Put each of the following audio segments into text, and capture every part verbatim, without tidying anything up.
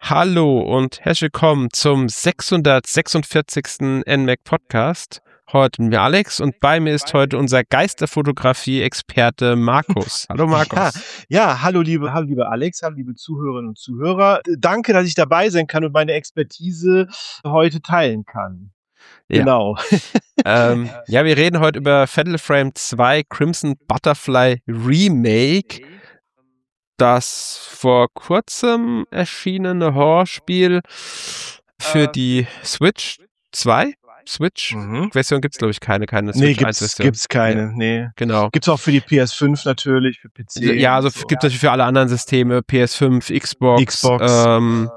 Hallo und herzlich willkommen zum sechshundertsechsundvierzigsten N M A C Podcast. Heute mit mir Alex und bei mir ist heute unser Geisterfotografie-Experte Markus. Hallo Markus. Ja, ja, hallo liebe, hallo liebe Alex, hallo liebe Zuhörerinnen und Zuhörer. Danke, dass ich dabei sein kann und meine Expertise heute teilen kann. Ja. Genau. ähm, ja, wir reden heute über Fatal Frame zwei Crimson Butterfly Remake. Das vor kurzem erschienene Horrorspiel für die Switch zwei. Switch-Version mhm. gibt es, glaube ich, keine, keine Switch nee, eins Version. Gibt's keine, ja. nee. Genau. Gibt's auch für die P S fünf natürlich, für P C. Ja, also so. Gibt es natürlich für alle anderen Systeme, P S fünf, Xbox. Xbox. Ähm,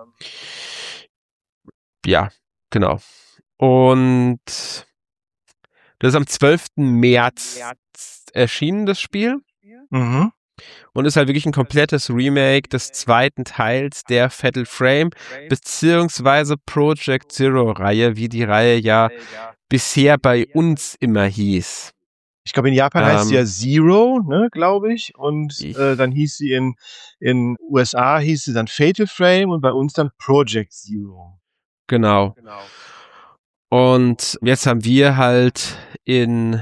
ja, genau. Und das ist am zwölften März erschienen, das Spiel. Mhm. Und ist halt wirklich ein komplettes Remake des zweiten Teils der Fatal Frame beziehungsweise Project Zero-Reihe, wie die Reihe ja bisher bei uns immer hieß. Ich glaube, in Japan ähm, heißt sie ja Zero, ne, glaube ich. Und ich, äh, dann hieß sie in in U S A hieß sie dann Fatal Frame und bei uns dann Project Zero. Genau. Und jetzt haben wir halt in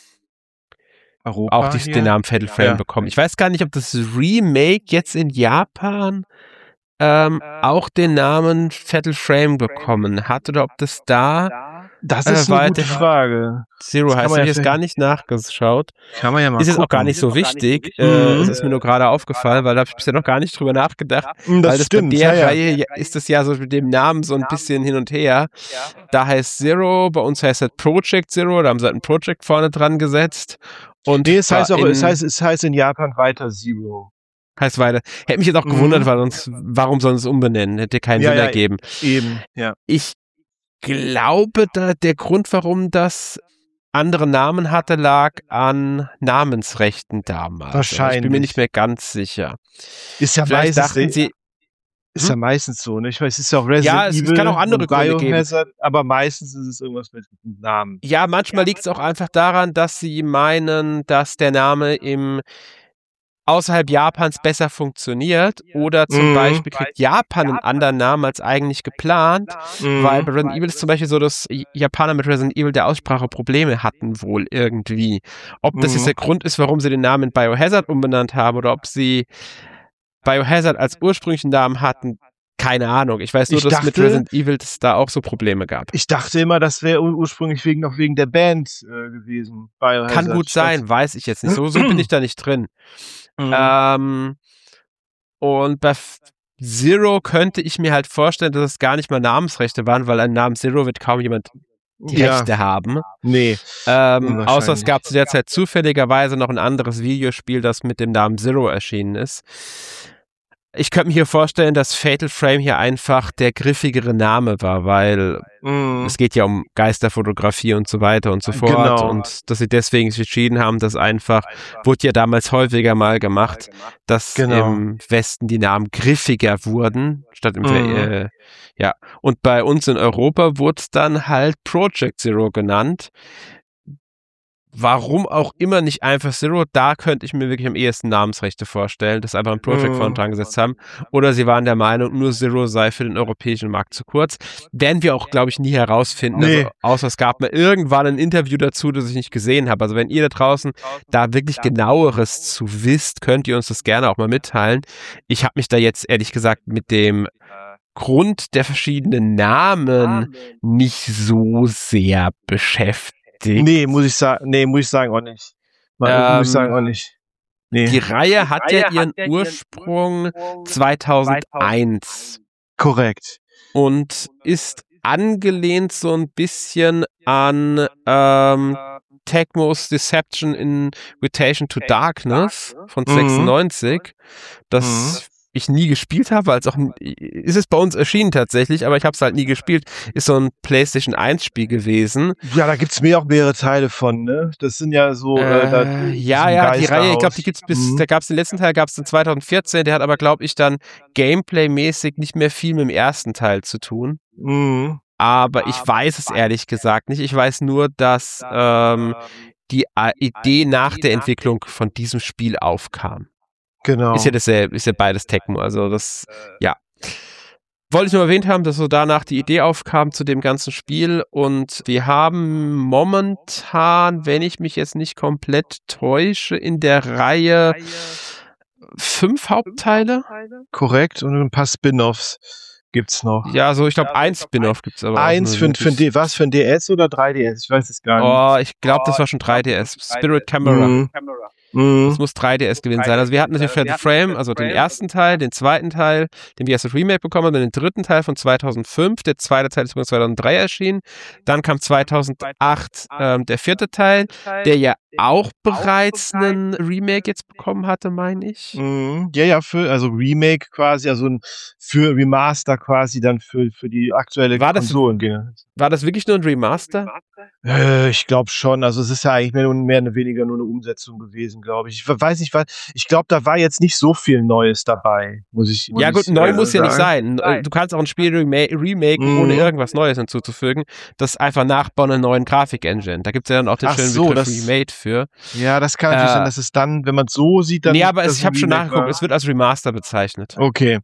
Europa auch die, den Namen Fatal Frame ja. bekommen. Ich weiß gar nicht, ob das Remake jetzt in Japan ähm, auch den Namen Fatal Frame bekommen hat oder ob das da Das ist äh, eine gute Frage. Zero heißt, habe ich jetzt gar nicht nachgeschaut. Kann man ja mal ist jetzt gucken. auch gar nicht so wichtig. Nicht so wichtig. äh, mhm. Es ist mir nur gerade aufgefallen, weil da habe ich bisher noch gar nicht drüber nachgedacht. Das weil das stimmt. Bei der ja, Reihe ja. ist es ja so mit dem Namen so ein bisschen hin und her. Da heißt Zero, bei uns heißt es Project Zero, da haben sie halt ein Project vorne dran gesetzt. Und nee, es heißt auch, in, es heißt, es heißt in Japan weiter Zero. Heißt weiter. Hätte mich jetzt auch gewundert, mhm. weil sonst, warum sollen sie es umbenennen? Hätte keinen ja, Sinn ja, ergeben. Eben, ja. Ich glaube, da der Grund, warum das andere Namen hatte, lag an Namensrechten damals. Wahrscheinlich. Ich bin mir nicht mehr ganz sicher. Ist ja Vielleicht meistens, dachten sie, ist hm? ja meistens so, ne? Ich weiß, es ist ja auch Resident ja, es, Evil, es kann auch andere Gründe Biohazard, geben. aber meistens ist es irgendwas mit Namen. Ja, manchmal liegt es auch einfach daran, dass sie meinen, dass der Name im außerhalb Japans besser funktioniert oder zum mhm. Beispiel kriegt Japan einen anderen Namen als eigentlich geplant, mhm. weil bei Resident Evil ist zum Beispiel so, dass Japaner mit Resident Evil der Aussprache Probleme hatten wohl irgendwie. Ob das mhm. jetzt der Grund ist, warum sie den Namen in Biohazard umbenannt haben oder ob sie Biohazard als ursprünglichen Namen hatten, keine Ahnung. Ich weiß nur, ich dass dachte, mit Resident Evil es da auch so Probleme gab. Ich dachte immer, das wäre ursprünglich wegen, noch wegen der Band äh, gewesen. Biohazard Kann gut sein, statt. Weiß ich jetzt nicht. So, so bin ich da nicht drin. Mhm. Ähm, und bei Zero könnte ich mir halt vorstellen, dass es gar nicht mal Namensrechte waren, weil ein Namen Zero wird kaum jemand die ja. Rechte haben. Nee. Ähm, außer es gab zu der Zeit zufälligerweise noch ein anderes Videospiel, das mit dem Namen Zero erschienen ist. Ich könnte mir hier vorstellen, dass Fatal Frame hier einfach der griffigere Name war, weil mm. es geht ja um Geisterfotografie und so weiter und so fort. Genau. Und dass sie deswegen sich entschieden haben, dass einfach, wurde ja damals häufiger mal gemacht, dass genau. im Westen die Namen griffiger wurden, statt im mm. äh, ja. Und bei uns in Europa wurde es dann halt Project Zero genannt. Warum auch immer nicht einfach Zero, da könnte ich mir wirklich am ehesten Namensrechte vorstellen, dass einfach ein Project mm. vorne dran gesetzt haben. Oder sie waren der Meinung, nur Zero sei für den europäischen Markt zu kurz. Werden wir auch, glaube ich, nie herausfinden. Nee. Also, außer es gab mir irgendwann ein Interview dazu, das ich nicht gesehen habe. Also wenn ihr da draußen da wirklich genaueres zu wisst, könnt ihr uns das gerne auch mal mitteilen. Ich habe mich da jetzt ehrlich gesagt mit dem Grund der verschiedenen Namen nicht so sehr beschäftigt. Nee, muss ich sagen, nee, muss ich sagen auch nicht. Mal, ähm, muss ich sagen auch nicht. Nee. Die Reihe hat ja ihren Ursprung zweitausendeins. Korrekt. Und ist angelehnt so ein bisschen an ähm, Tecmo's Deception Invitation to Darkness von sechsundneunzig. Das mhm. ich nie gespielt habe, weil es auch, ist es bei uns erschienen tatsächlich, aber ich habe es halt nie gespielt, ist so ein PlayStation eins Spiel gewesen. Ja, da gibt's mir auch mehrere Teile von, ne? Das sind ja so, äh, äh, da, ja, ja, die Reihe, ich glaube, die gibt's bis, mhm. da gab's den letzten Teil, gab's den zweitausendvierzehn, der hat aber, glaube ich, dann Gameplay-mäßig nicht mehr viel mit dem ersten Teil zu tun. Mhm. Aber ich weiß es ehrlich gesagt nicht. Ich weiß nur, dass ähm, die Idee nach der Entwicklung von diesem Spiel aufkam. Genau. Ist ja dasselbe, ist ja beides Tecmo, also das, ja. wollte ich nur erwähnt haben, dass so danach die Idee aufkam zu dem ganzen Spiel und wir haben momentan, wenn ich mich jetzt nicht komplett täusche, in der Reihe fünf Hauptteile. Korrekt, und ein paar Spin-Offs gibt's noch. Ja, so ich glaube ein Spin-Off gibt's aber Eins auch für, für ein D, was für ein D S oder drei D S? Ich weiß es gar nicht. Oh, ich glaube, das war schon drei D S. Spirit Camera. Mhm. Das muss drei D S gewesen sein. Also wir hatten natürlich Fatal Frame, also den ersten Teil, den zweiten Teil, den wir erst das Remake bekommen haben, dann den dritten Teil von zweitausendfünf, der zweite Teil ist übrigens zweitausenddrei erschienen, dann kam zweitausendacht ähm, der vierte Teil, der ja auch bereits einen Remake jetzt bekommen hatte, meine ich. Mhm. Ja, ja, für, also Remake quasi, also ein, für Remaster quasi dann für, für die aktuelle War das- Konsolen. War das wirklich nur ein Remaster? Äh, ich glaube schon. Also es ist ja eigentlich mehr, mehr oder weniger nur eine Umsetzung gewesen, glaube ich. Ich weiß nicht, was. Ich glaube, da war jetzt nicht so viel Neues dabei, muss ich. Muss Ja gut, ich, neu äh, muss ja nicht sagen. sein. Du kannst auch ein Spiel rema- remaken, Mhm. ohne irgendwas Neues hinzuzufügen. Das einfach nachbauen in einer neuen Grafik-Engine. Da gibt es ja dann auch den Ach schönen so, Begriff das- Remade für. Ja, das kann natürlich Äh, sein, dass es dann, wenn man es so sieht, dann. Nee, aber dass es, ich habe ein schon Remake nachgeguckt, war. es wird als Remaster bezeichnet. Okay.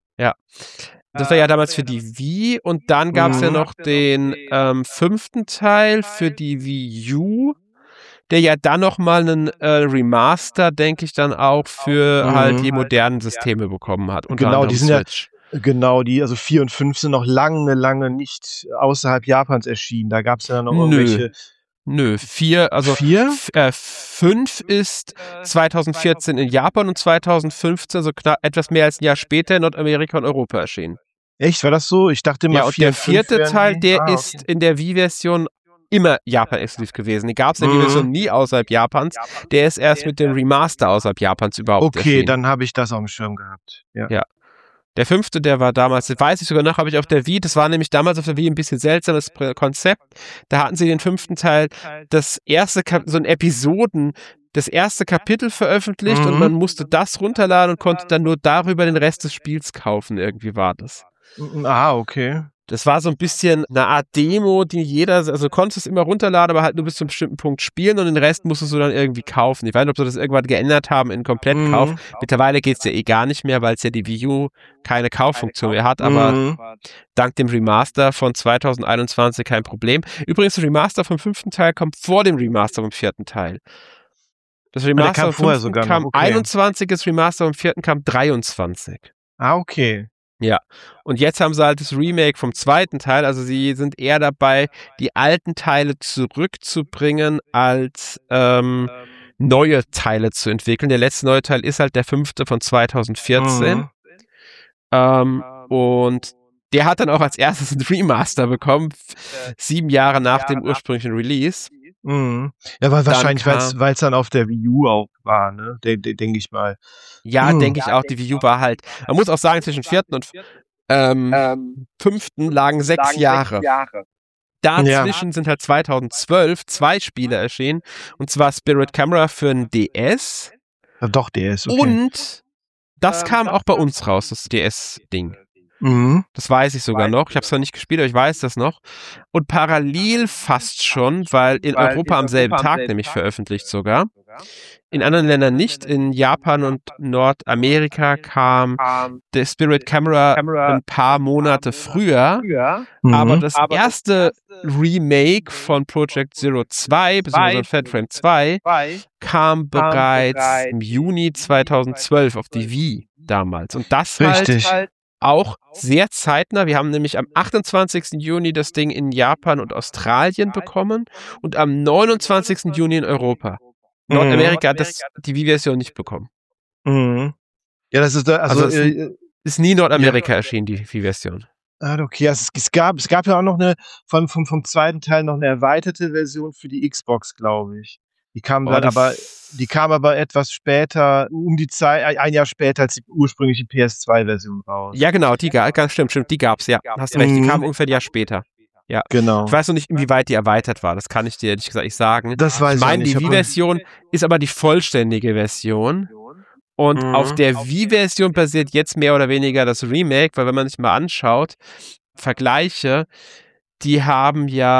Das war ja damals für die Wii und dann gab es ja Mhm. noch den ähm, fünften Teil für die Wii U, der ja dann nochmal einen äh, Remaster, denke ich, dann auch für Mhm. halt die modernen Systeme bekommen hat. Unter Genau, anderem die sind ja- Switch. Genau, die, also vier und fünf sind noch lange, lange nicht außerhalb Japans erschienen. Da gab es ja noch Nö. irgendwelche. Nö, vier, also Vier? f- äh, fünf ist zweitausendvierzehn in Japan und zweitausendfünfzehn, also knapp etwas mehr als ein Jahr später in Nordamerika und Europa erschienen. Echt, war das so? Ich dachte immer, Ja, und vier der und fünf vierte wären Teil, die- der Ah, okay. ist in der Wii-Version immer Japan-exklusiv gewesen. Die gab es in der Mhm. Wii-Version nie außerhalb Japans. Der ist erst mit dem Remaster außerhalb Japans überhaupt Okay, erschienen. dann habe ich das auf dem Schirm gehabt. Ja. Ja. Der fünfte, der war damals, das weiß ich sogar noch, habe ich auf der Wii, das war nämlich damals auf der Wii ein bisschen seltsames Pr- Konzept. Da hatten sie den fünften Teil, das erste, Kap so ein Episoden, das erste Kapitel veröffentlicht und Mhm. man musste das runterladen und konnte dann nur darüber den Rest des Spiels kaufen. Irgendwie war das. Ah, okay. Das war so ein bisschen eine Art Demo, die jeder, also du konntest es immer runterladen, aber halt nur bis zu einem bestimmten Punkt spielen und den Rest musstest du dann irgendwie kaufen. Ich weiß nicht, ob sie das irgendwann geändert haben in Komplettkauf. Mhm. Mittlerweile geht es ja eh gar nicht mehr, weil es ja die Wii U keine Kauffunktion mehr hat, aber Mhm. dank dem Remaster von zweitausendeinundzwanzig kein Problem. Übrigens, das Remaster vom fünften Teil kommt vor dem Remaster vom vierten Teil. Das Remaster kam vom vorher fünften sogar noch, kam okay. einundzwanzig, das Remaster vom vierten kam dreiundzwanzig. Ah, okay. Und jetzt haben sie halt das Remake vom zweiten Teil, also sie sind eher dabei, die alten Teile zurückzubringen, als ähm, neue Teile zu entwickeln. Der letzte neue Teil ist halt der fünfte von zweitausendvierzehn. Mhm. Ähm, und der hat dann auch als erstes ein Remaster bekommen, f- sieben Jahre nach dem ursprünglichen Release. Mhm. Ja, weil Dann wahrscheinlich, kam- weil es dann auf der Wii U auch war, ne? De, de, Denke ich mal. Ja, Hm. denke ich auch, die Wii U war halt, man muss auch sagen, zwischen vierten und ähm, fünften lagen sechs Jahre. Dazwischen sind halt zweitausendzwölf zwei Spiele erschienen, und zwar Spirit Camera für ein D S Ja, doch, D S, okay. und das kam auch bei uns raus, das D S-Ding. Mhm. Das weiß ich sogar noch. Ich habe es zwar nicht gespielt, aber ich weiß das noch. Und parallel fast schon, weil in Europa am selben Tag nämlich veröffentlicht sogar. In anderen Ländern nicht. In Japan und Nordamerika kam der Spirit Camera ein paar Monate früher. Mhm. Aber das erste Remake von Project Zero zwei, beziehungsweise Fatal Frame zwei, kam bereits im Juni zweitausendzwölf auf die Wii damals. Und das halt Richtig. auch sehr zeitnah. Wir haben nämlich am achtundzwanzigsten Juni das Ding in Japan und Australien bekommen und am neunundzwanzigsten Juni in Europa. Mhm. Nordamerika hat das, die Wii-Version nicht bekommen. Mhm. Ja, das ist da, also, Also es äh, ist nie Nordamerika erschienen, die Wii-Version. ah, okay. Also es, es gab, es gab ja auch noch eine vom, vom, vom zweiten Teil noch eine erweiterte Version für die Xbox, glaube ich. Die kam Oh, dann das- aber, die kam aber etwas später, um die Zeit, ein Jahr später als die ursprüngliche P S zwei Version raus. Ja, genau, die gab ganz stimmt, stimmt, die gab's, ja. Hast recht, die Mhm. kam ungefähr ein Jahr später. Genau. Ich weiß noch nicht, inwieweit die erweitert war. Das kann ich dir ehrlich gesagt nicht sagen. Das weiß Ich ich meine, nicht. die Ich hab- Wii-Version ist aber die vollständige Version. Und Mhm. auf der Wii-Version basiert jetzt mehr oder weniger das Remake, weil wenn man sich mal anschaut, Vergleiche, die haben ja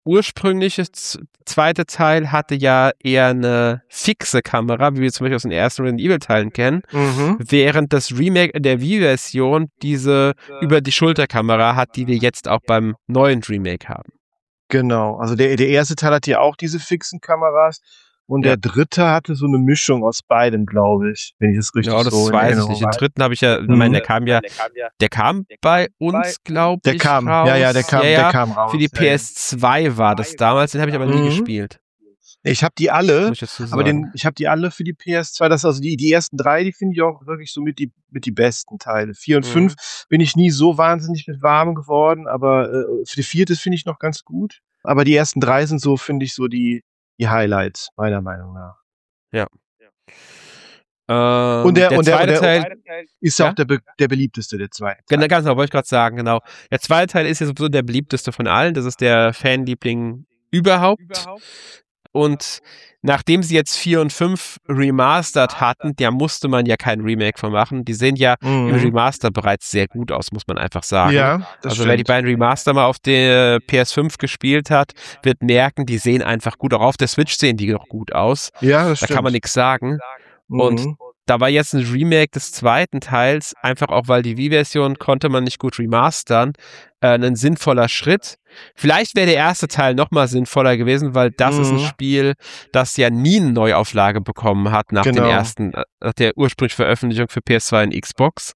ursprüngliche z- zweite Teil hatte ja eher eine fixe Kamera, wie wir zum Beispiel aus den ersten Resident Evil Teilen kennen, Mhm. während das Remake in der Wii-Version diese über-die-Schulter-Kamera hat, die wir jetzt auch beim neuen Remake haben. Genau. Also der, der erste Teil hatte ja auch diese fixen Kameras und Ja. der dritte hatte so eine Mischung aus beiden, glaube ich, wenn ich das richtig Ja, das so in weiß ich Erinnerung nicht. Den habe. dritten habe ich ja, ich Mhm. meine, der kam ja, der kam bei uns, glaube Der ich, kam, raus. ja, ja, der kam, ja, ja. der kam raus. Für die ja, ja. P S zwei war das damals, den habe ich aber nie Mhm. gespielt. Ich habe die alle, Muss ich dazu aber sagen. den, ich habe die alle für die P S zwei. Das also die, die ersten drei, die finde ich auch wirklich so mit die, mit die besten Teile. Vier und Mhm. fünf bin ich nie so wahnsinnig mit warm geworden, aber äh, für die vierte finde ich noch ganz gut. Aber die ersten drei sind so, finde ich, so die, die Highlights, meiner Meinung nach. Ähm, Und der, der und der, und zweite der Teil, ist ja ja? auch der, be- der beliebteste, der zweite genau, Teil. ganz genau, wollte ich gerade sagen, genau. Der zweite Teil ist ja sowieso der beliebteste von allen. Das ist der Fanliebling überhaupt. Und nachdem sie jetzt vier und fünf remastered hatten, da musste man ja kein Remake von machen. Die sehen ja im Mhm. Remaster bereits sehr gut aus, muss man einfach sagen. Ja, das Also wer die stimmt. beiden Remaster mal auf der P S fünf gespielt hat, wird merken, die sehen einfach gut. Auch auf der Switch sehen die noch gut aus. Ja, das Da stimmt. kann man nichts sagen. Und Mhm. da war jetzt ein Remake des zweiten Teils, einfach auch weil die Wii-Version konnte man nicht gut remastern, äh, ein sinnvoller Schritt. Vielleicht wäre der erste Teil nochmal sinnvoller gewesen, weil das ist ein Mhm. Spiel, das ja nie eine Neuauflage bekommen hat nach Genau. dem ersten, äh, nach der ursprünglichen Veröffentlichung für P S zwei und Xbox.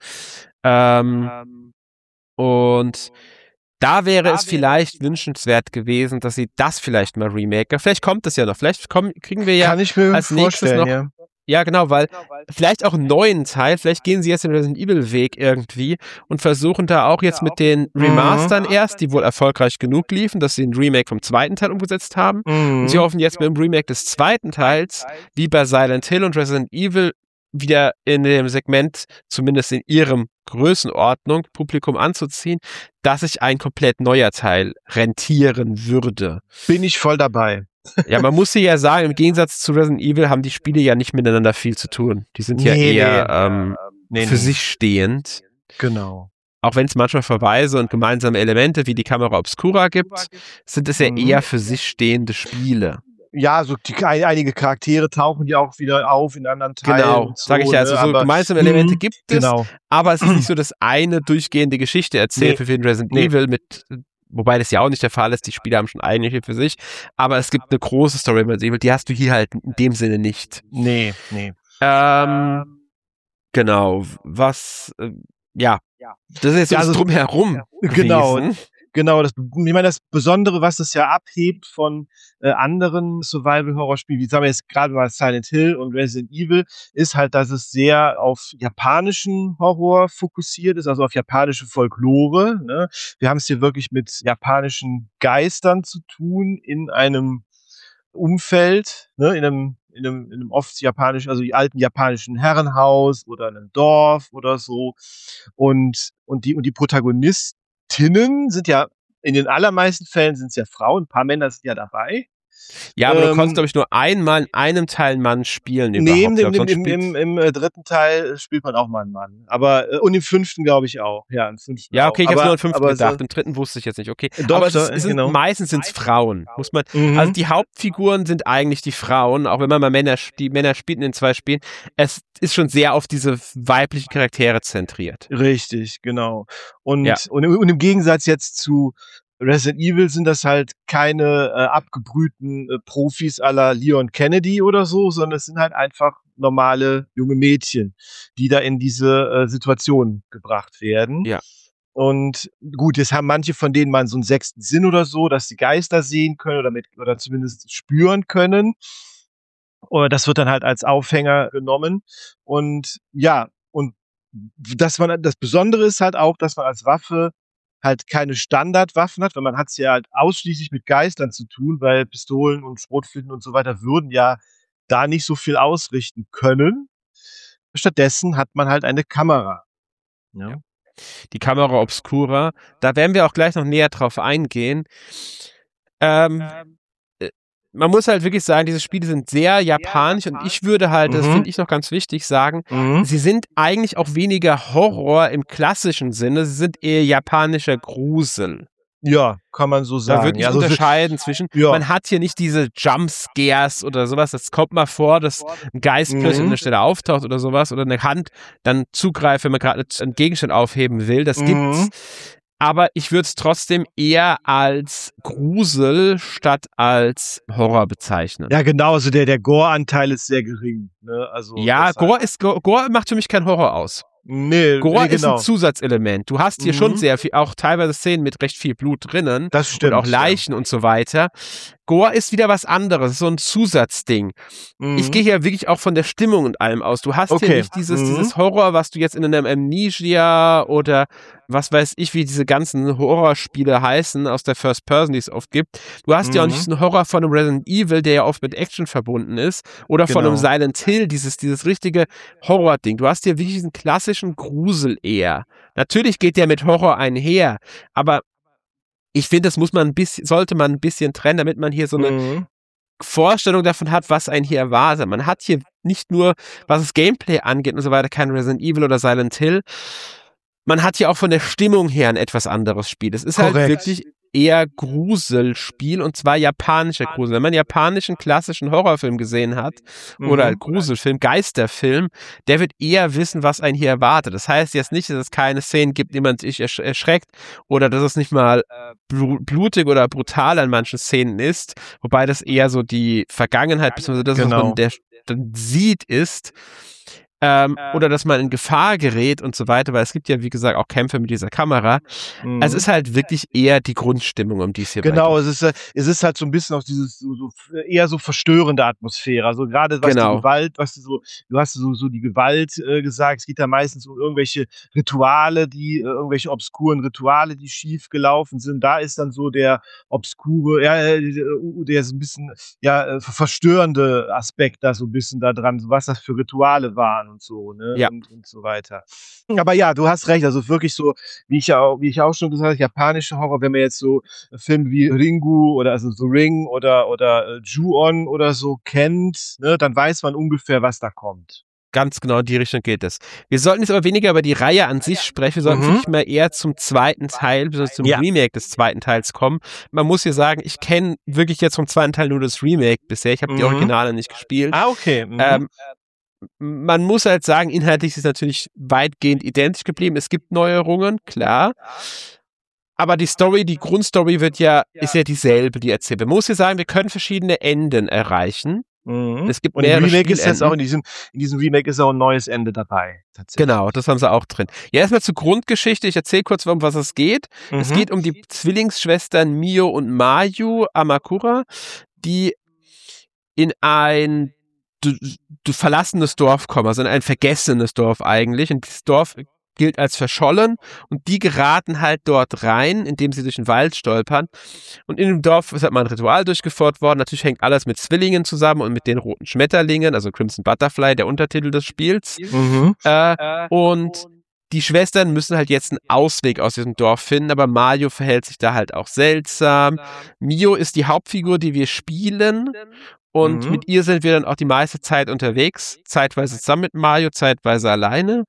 Ähm, und da wäre es vielleicht wünschenswert gewesen, dass sie das vielleicht mal remaken. Vielleicht kommt es ja noch. Vielleicht kommen, kriegen wir ja Kann ich mir als nächstes vorstellen, noch. ja. Ja, genau, weil vielleicht auch einen neuen Teil, vielleicht gehen sie jetzt den Resident Evil Weg irgendwie und versuchen da auch jetzt mit den Remastern erst, die wohl erfolgreich genug liefen, dass sie ein Remake vom zweiten Teil umgesetzt haben. Und sie Mhm. hoffen jetzt mit dem Remake des zweiten Teils, wie bei Silent Hill und Resident Evil, wieder in dem Segment, zumindest in ihrem Größenordnung, Publikum anzuziehen, dass sich ein komplett neuer Teil rentieren würde. Bin ich voll dabei. Ja, man muss hier ja sagen, im Gegensatz zu Resident Evil haben die Spiele ja nicht miteinander viel zu tun. Die sind ja Nee, eher nee. ähm, Nee, für nee. sich stehend. Genau. Auch wenn es manchmal Verweise und gemeinsame Elemente wie die Kamera Obscura gibt, sind es ja Mhm. eher für sich stehende Spiele. Ja, so die, ein, einige Charaktere tauchen ja auch wieder auf in anderen Teilen. Genau, und so, sage ich ja. Also ne? so Aber- gemeinsame Elemente Mhm, gibt es, Genau. aber es ist nicht so, dass eine durchgehende Geschichte erzählt Nee. wird wie in Resident Nee. Evil mit, wobei das ja auch nicht der Fall ist, die Spiele haben schon eigene für sich, aber es gibt eine große Story in Resident Evil, die hast du hier halt in dem Sinne nicht. Nee, nee. Ähm, genau, was, äh, ja, das ist jetzt so Ja, das also- Drumherum Genau. gewesen. Genau, das, ich meine, das Besondere, was das ja abhebt von äh, anderen Survival-Horror-Spielen, wie sagen wir jetzt gerade mal Silent Hill und Resident Evil, ist halt, dass es sehr auf japanischen Horror fokussiert ist, also auf japanische Folklore. Ne? Wir haben es hier wirklich mit japanischen Geistern zu tun in einem Umfeld, ne? in einem in einem, in einem oft japanischen, also die alten japanischen Herrenhaus oder einem Dorf oder so. Und, und die, und die Protagonistinnen sind ja, in den allermeisten Fällen sind es ja Frauen, ein paar Männer sind ja dabei. Ja, aber du Ähm, konntest, glaube ich, nur einmal in einem Teil einen Mann spielen Nee, überhaupt. im, Ich glaub, im, sonst im, spielst- im, im äh, dritten Teil spielt man auch mal einen Mann. Aber, äh, und im fünften glaube ich auch. Ja, im fünften Ja, okay, ich auch. habe aber, nur an fünften aber gedacht. So, Im dritten wusste ich jetzt nicht, okay. Doch, aber es, ist, doch, es sind, genau. meistens sind es Frauen, muss man. mhm. Also die Hauptfiguren sind eigentlich die Frauen, auch wenn man mal Männer, sp- die Männer spielt in den zwei Spielen. Es ist schon sehr auf diese weiblichen Charaktere zentriert. Richtig, genau. Und, Ja. und, im- und im Gegensatz jetzt zu Resident Evil sind das halt keine äh, abgebrühten äh, Profis à la Leon Kennedy oder so, sondern es sind halt einfach normale junge Mädchen, die da in diese äh, Situation gebracht werden. Ja. Und gut, jetzt haben manche von denen mal so einen sechsten Sinn oder so, dass sie Geister sehen können oder, mit, oder zumindest spüren können. Oder das wird dann halt als Aufhänger genommen. Und ja, und dass man, das Besondere ist halt auch, dass man als Waffe halt keine Standardwaffen hat, weil man hat es ja halt ausschließlich mit Geistern zu tun, weil Pistolen und Schrotflinten und so weiter würden ja da nicht so viel ausrichten können. Stattdessen hat man halt eine Kamera. Ja. Die Kamera Obscura. Da werden wir auch gleich noch näher drauf eingehen. Ähm, äh, man muss halt wirklich sagen, diese Spiele sind sehr japanisch und ich würde halt, das Mhm. finde ich noch ganz wichtig, sagen, Mhm. sie sind eigentlich auch weniger Horror im klassischen Sinne, sie sind eher japanischer Grusel. Ja, kann man so sagen. Da würde ich ja, also, unterscheiden zwischen, ja. man hat hier nicht diese Jumpscares oder sowas, das kommt mal vor, dass ein Geist plötzlich Mhm. an der Stelle auftaucht oder sowas oder eine Hand dann zugreift, wenn man gerade einen Gegenstand aufheben will, das Mhm. gibt's. Aber ich würde es trotzdem eher als Grusel statt als Horror bezeichnen. Ja, genau, also der, der Gore-Anteil ist sehr gering. Ne? Also Ja, deshalb- Gore, ist, Gore macht für mich keinen Horror aus. Nee, Gore nee, ist ein genau. Zusatzelement. Du hast hier Mhm. schon sehr viel, auch teilweise Szenen mit recht viel Blut drinnen Das stimmt. und auch Leichen ja. und so weiter. Gore ist wieder was anderes, so ein Zusatzding. Mhm. Ich gehe hier wirklich auch von der Stimmung und allem aus. Du hast Okay. hier nicht dieses, Mhm. dieses Horror, was du jetzt in einem Amnesia oder was weiß ich, wie diese ganzen Horrorspiele heißen aus der First Person, die es oft gibt. Du hast ja auch Mhm. nicht diesen Horror von einem Resident Evil, der ja oft mit Action verbunden ist, oder von einem Genau. Silent Hill, dieses, dieses richtige Horror-Ding. Du hast hier wirklich diesen klassischen Grusel eher. Natürlich geht der mit Horror einher, aber ich finde, das muss man ein bisschen, sollte man ein bisschen trennen, damit man hier so eine Mhm. Vorstellung davon hat, was einen hier erwartet. Man hat hier nicht nur, was das Gameplay angeht und so weiter, kein Resident Evil oder Silent Hill. Man hat hier auch von der Stimmung her ein etwas anderes Spiel. Es ist halt Korrekt. wirklich eher Gruselspiel und zwar japanischer Grusel. Wenn man einen japanischen klassischen Horrorfilm gesehen hat oder Mhm. Gruselfilm, Geisterfilm, der wird eher wissen, was einen hier erwartet. Das heißt jetzt nicht, dass es keine Szenen gibt, die man sich ersch erschreckt oder dass es nicht mal bl blutig oder brutal an manchen Szenen ist, wobei das eher so die Vergangenheit, beziehungsweise das, was Genau. man der, dann sieht, ist. Ähm, oder dass man in Gefahr gerät und so weiter, weil es gibt ja, wie gesagt, auch Kämpfe mit dieser Kamera. Mhm. Also es ist halt wirklich eher die Grundstimmung, um die es hier Genau, geht. es ist, äh, es ist halt so ein bisschen auch dieses so, so eher so verstörende Atmosphäre. Also gerade was Genau. die Gewalt, was du so, du hast so, so die Gewalt äh, gesagt, es geht da meistens um irgendwelche Rituale, die, äh, irgendwelche obskuren Rituale, die schief gelaufen sind. Da ist dann so der obskure, ja, äh, der so ein bisschen, ja, äh, verstörende Aspekt da so ein bisschen da dran, so was das für Rituale waren und so, ne? Ja. Und, und so weiter. Aber ja, du hast recht, also wirklich so, wie ich ja auch, wie ich auch schon gesagt habe, japanische Horror, wenn man jetzt so Filme wie Ringu oder also The Ring oder oder äh, Ju-On oder so kennt, ne, dann weiß man ungefähr, was da kommt. Ganz genau in die Richtung geht es. Wir sollten jetzt aber weniger über die Reihe an sich sprechen, wir sollten Mhm. wirklich mal eher zum zweiten Teil, beziehungsweise zum Ja. Remake des zweiten Teils kommen. Man muss hier sagen, ich kenne wirklich jetzt vom zweiten Teil nur das Remake bisher, ich habe die Mhm. Originale nicht gespielt. Ah, okay. Mhm. Ähm, man muss halt sagen, inhaltlich ist es natürlich weitgehend identisch geblieben. Es gibt Neuerungen, klar. Aber die Story, die Grundstory wird ja, ist ja dieselbe, die erzählt. Man muss hier sagen, wir können verschiedene Enden erreichen. Mhm. Es gibt Und im mehrere Remake ist jetzt Spielenden. auch in diesem, in diesem Remake ist auch ein neues Ende dabei. Tatsächlich. Genau, das haben sie auch drin. Ja, erstmal zur Grundgeschichte. Ich erzähle kurz, um was es geht. Mhm. Es geht um die Zwillingsschwestern Mio und Mayu Amakura, die in ein d- d- verlassenes Dorf kommen, also in ein vergessenes Dorf eigentlich. Und dieses Dorf gilt als verschollen und die geraten halt dort rein, indem sie durch den Wald stolpern. Und in dem Dorf ist halt mal ein Ritual durchgeführt worden. Natürlich hängt alles mit Zwillingen zusammen und mit den roten Schmetterlingen, also Crimson Butterfly, der Untertitel des Spiels. Mhm. Äh, und die Schwestern müssen halt jetzt einen Ausweg aus diesem Dorf finden, aber Mario verhält sich da halt auch seltsam. Mio ist die Hauptfigur, die wir spielen. Und Mhm. mit ihr sind wir dann auch die meiste Zeit unterwegs. Zeitweise zusammen mit Mario, zeitweise alleine.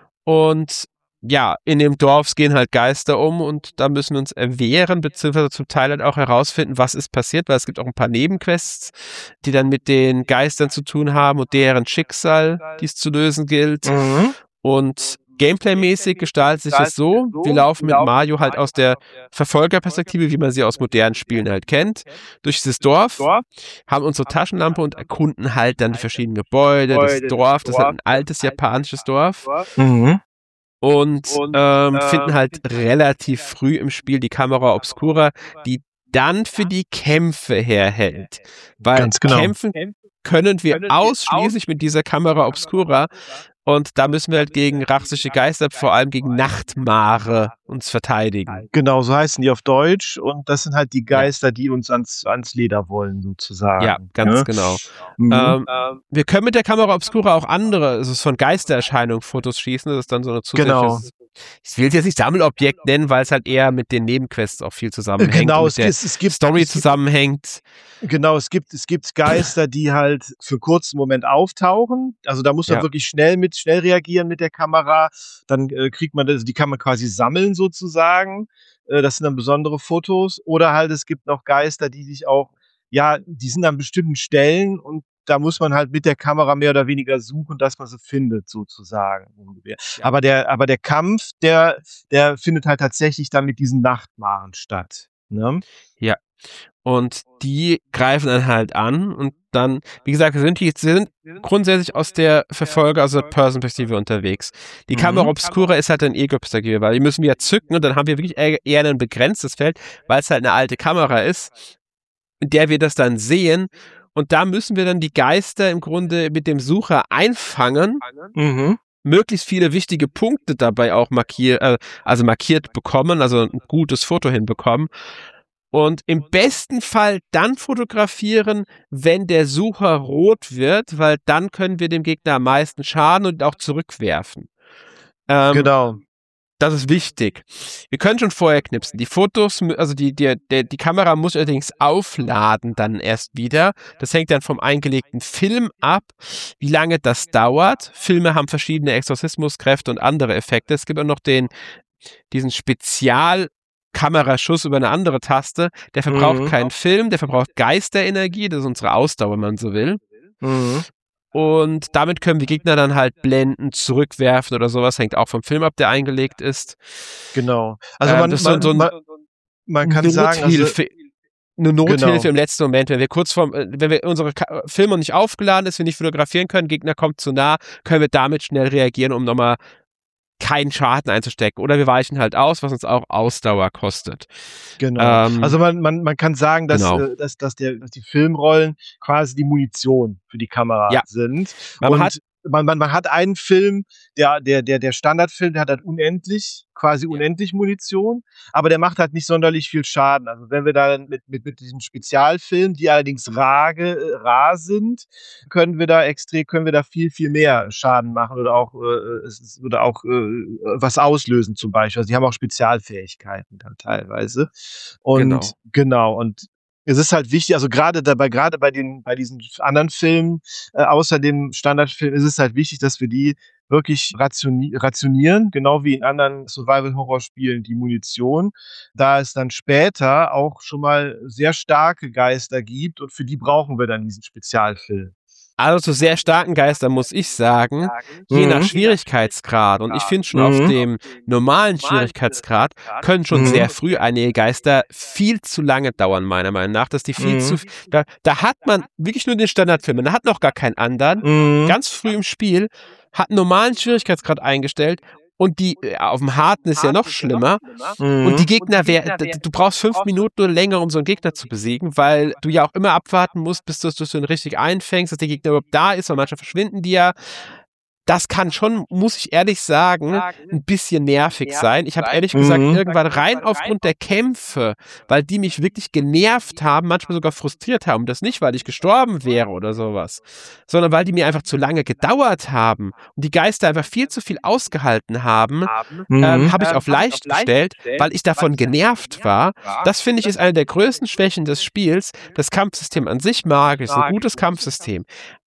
Und ja, in dem Dorf gehen halt Geister um und da müssen wir uns erwehren, beziehungsweise zum Teil halt auch herausfinden, was ist passiert, weil es gibt auch ein paar Nebenquests, die dann mit den Geistern zu tun haben und deren Schicksal, die es zu lösen gilt. Mhm. Und Gameplay-mäßig gestaltet sich das so, wir laufen mit Mario halt aus der Verfolgerperspektive, wie man sie aus modernen Spielen halt kennt, durch dieses Dorf, haben unsere Taschenlampe und erkunden halt dann die verschiedenen Gebäude, das Dorf, das ist halt ein altes japanisches Dorf. Mhm. Und ähm, finden halt relativ früh im Spiel die Kamera Obscura, die dann für die Kämpfe herhält. Weil Ganz genau. kämpfen können wir ausschließlich mit dieser Kamera Obscura. Und da müssen wir halt gegen rassische Geister, vor allem gegen Nachtmare, uns verteidigen. Genau, so heißen die auf Deutsch. Und das sind halt die Geister, die uns ans, ans Leder wollen, sozusagen. Ja, ganz ne? genau. Mhm. Ähm, wir können mit der Kamera Obscura auch andere, also von Geistererscheinungen Fotos schießen. Das ist dann so eine zusätzliche Genau. ich will es jetzt nicht Sammelobjekt nennen, weil es halt eher mit den Nebenquests auch viel zusammenhängt. Genau, und es, mit der es, es gibt Story es gibt, zusammenhängt. Genau, es gibt, es gibt Geister, die halt für einen kurzen Moment auftauchen. Also da muss man Ja. wirklich schnell mit, schnell reagieren mit der Kamera. Dann äh, kriegt man das, die kann man quasi sammeln sozusagen. Äh, das sind dann besondere Fotos. Oder halt, es gibt noch Geister, die sich auch, ja, die sind an bestimmten Stellen und da muss man halt mit der Kamera mehr oder weniger suchen, dass man sie findet, sozusagen. Ungefähr. Ja. Aber der, aber der Kampf, der, der findet halt tatsächlich dann mit diesen Nachtmaren statt. Ne? Ja. Und die greifen dann halt an und dann, wie gesagt, wir sind, die, sind grundsätzlich aus der Verfolger, also Person-Perspektive unterwegs. Die Mhm. Kamera Obscura ist halt ein Ego-Perspektive, weil die müssen wir zücken und dann haben wir wirklich eher, eher ein begrenztes Feld, weil es halt eine alte Kamera ist, in der wir das dann sehen. Und da müssen wir dann die Geister im Grunde mit dem Sucher einfangen, Mhm. möglichst viele wichtige Punkte dabei auch markiert, äh, also markiert bekommen, also ein gutes Foto hinbekommen. Und im besten Fall dann fotografieren, wenn der Sucher rot wird, weil dann können wir dem Gegner am meisten schaden und auch zurückwerfen. Ähm, Genau. Das ist wichtig. Wir können schon vorher knipsen. Die Fotos, also die, die, die, die Kamera muss allerdings aufladen dann erst wieder. Das hängt dann vom eingelegten Film ab, wie lange das dauert. Filme haben verschiedene Exorzismuskräfte und andere Effekte. Es gibt auch noch den, diesen Spezialkameraschuss über eine andere Taste. Der verbraucht Mhm. keinen Film, der verbraucht Geisterenergie. Das ist unsere Ausdauer, wenn man so will. Mhm. Und damit können wir Gegner dann halt blenden, zurückwerfen oder sowas. Hängt auch vom Film ab, der eingelegt ist. Genau. Also Ähm, man, das ist so, man, so ein, man, man kann eine sagen, also, Nothilfe, eine Nothilfe genau. im letzten Moment, wenn wir kurz vorm, äh, wenn wir unsere Ka Film noch nicht aufgeladen ist, wir nicht fotografieren können, Gegner kommt zu nah, können wir damit schnell reagieren, um nochmal keinen Schaden einzustecken. Oder wir weichen halt aus, was uns auch Ausdauer kostet. Genau. Ähm, Also man, man, man kann sagen, dass, genau. äh, dass, dass, der, dass die Filmrollen quasi die Munition für die Kamera Ja. sind. Man Und hat- man, man, man hat einen Film, der, der, der, der Standardfilm, der hat halt unendlich, quasi unendlich Munition, aber der macht halt nicht sonderlich viel Schaden. Also wenn wir da mit, mit, mit diesen Spezialfilmen, die allerdings rage, äh, rar sind, können wir da extrem, können wir da viel, viel mehr Schaden machen oder auch, äh, es ist- oder auch äh, was auslösen zum Beispiel. Also die haben auch Spezialfähigkeiten dann teilweise. Und Genau. genau, und es ist halt wichtig, also gerade dabei, gerade bei den, bei diesen anderen Filmen, äh, außer dem Standardfilm, ist es halt wichtig, dass wir die wirklich rationi rationieren, genau wie in anderen Survival-Horror-Spielen die Munition, da es dann später auch schon mal sehr starke Geister gibt und für die brauchen wir dann diesen Spezialfilm. Also zu sehr starken Geistern muss ich sagen, je nach Mhm. Schwierigkeitsgrad, und ich finde schon Mhm. auf dem normalen Schwierigkeitsgrad können schon Mhm. sehr früh einige Geister viel zu lange dauern, meiner Meinung nach, dass die viel Mhm. zu, da, da hat man wirklich nur den Standardfilm, man hat noch gar keinen anderen, Mhm. ganz früh im Spiel, hat einen normalen Schwierigkeitsgrad eingestellt und die, äh, auf dem harten ist ja noch schlimmer. Mhm. Und die Gegner, wär, d- du brauchst fünf Minuten oder länger, um so einen Gegner zu besiegen, weil du ja auch immer abwarten musst, bis du es du ihn richtig einfängst, dass der Gegner überhaupt da ist, weil manchmal verschwinden die ja. Das kann schon, muss ich ehrlich sagen, ein bisschen nervig sein. Ich habe ehrlich gesagt Mhm. irgendwann rein aufgrund der Kämpfe, weil die mich wirklich genervt haben, manchmal sogar frustriert haben. Das nicht, weil ich gestorben wäre oder sowas, sondern weil die mir einfach zu lange gedauert haben und die Geister einfach viel zu viel ausgehalten haben, Mhm. ähm, habe ich auf leicht gestellt, weil ich davon genervt war. Das finde ich ist eine der größten Schwächen des Spiels. Das Kampfsystem an sich mag ich, ist ein gutes Kampfsystem.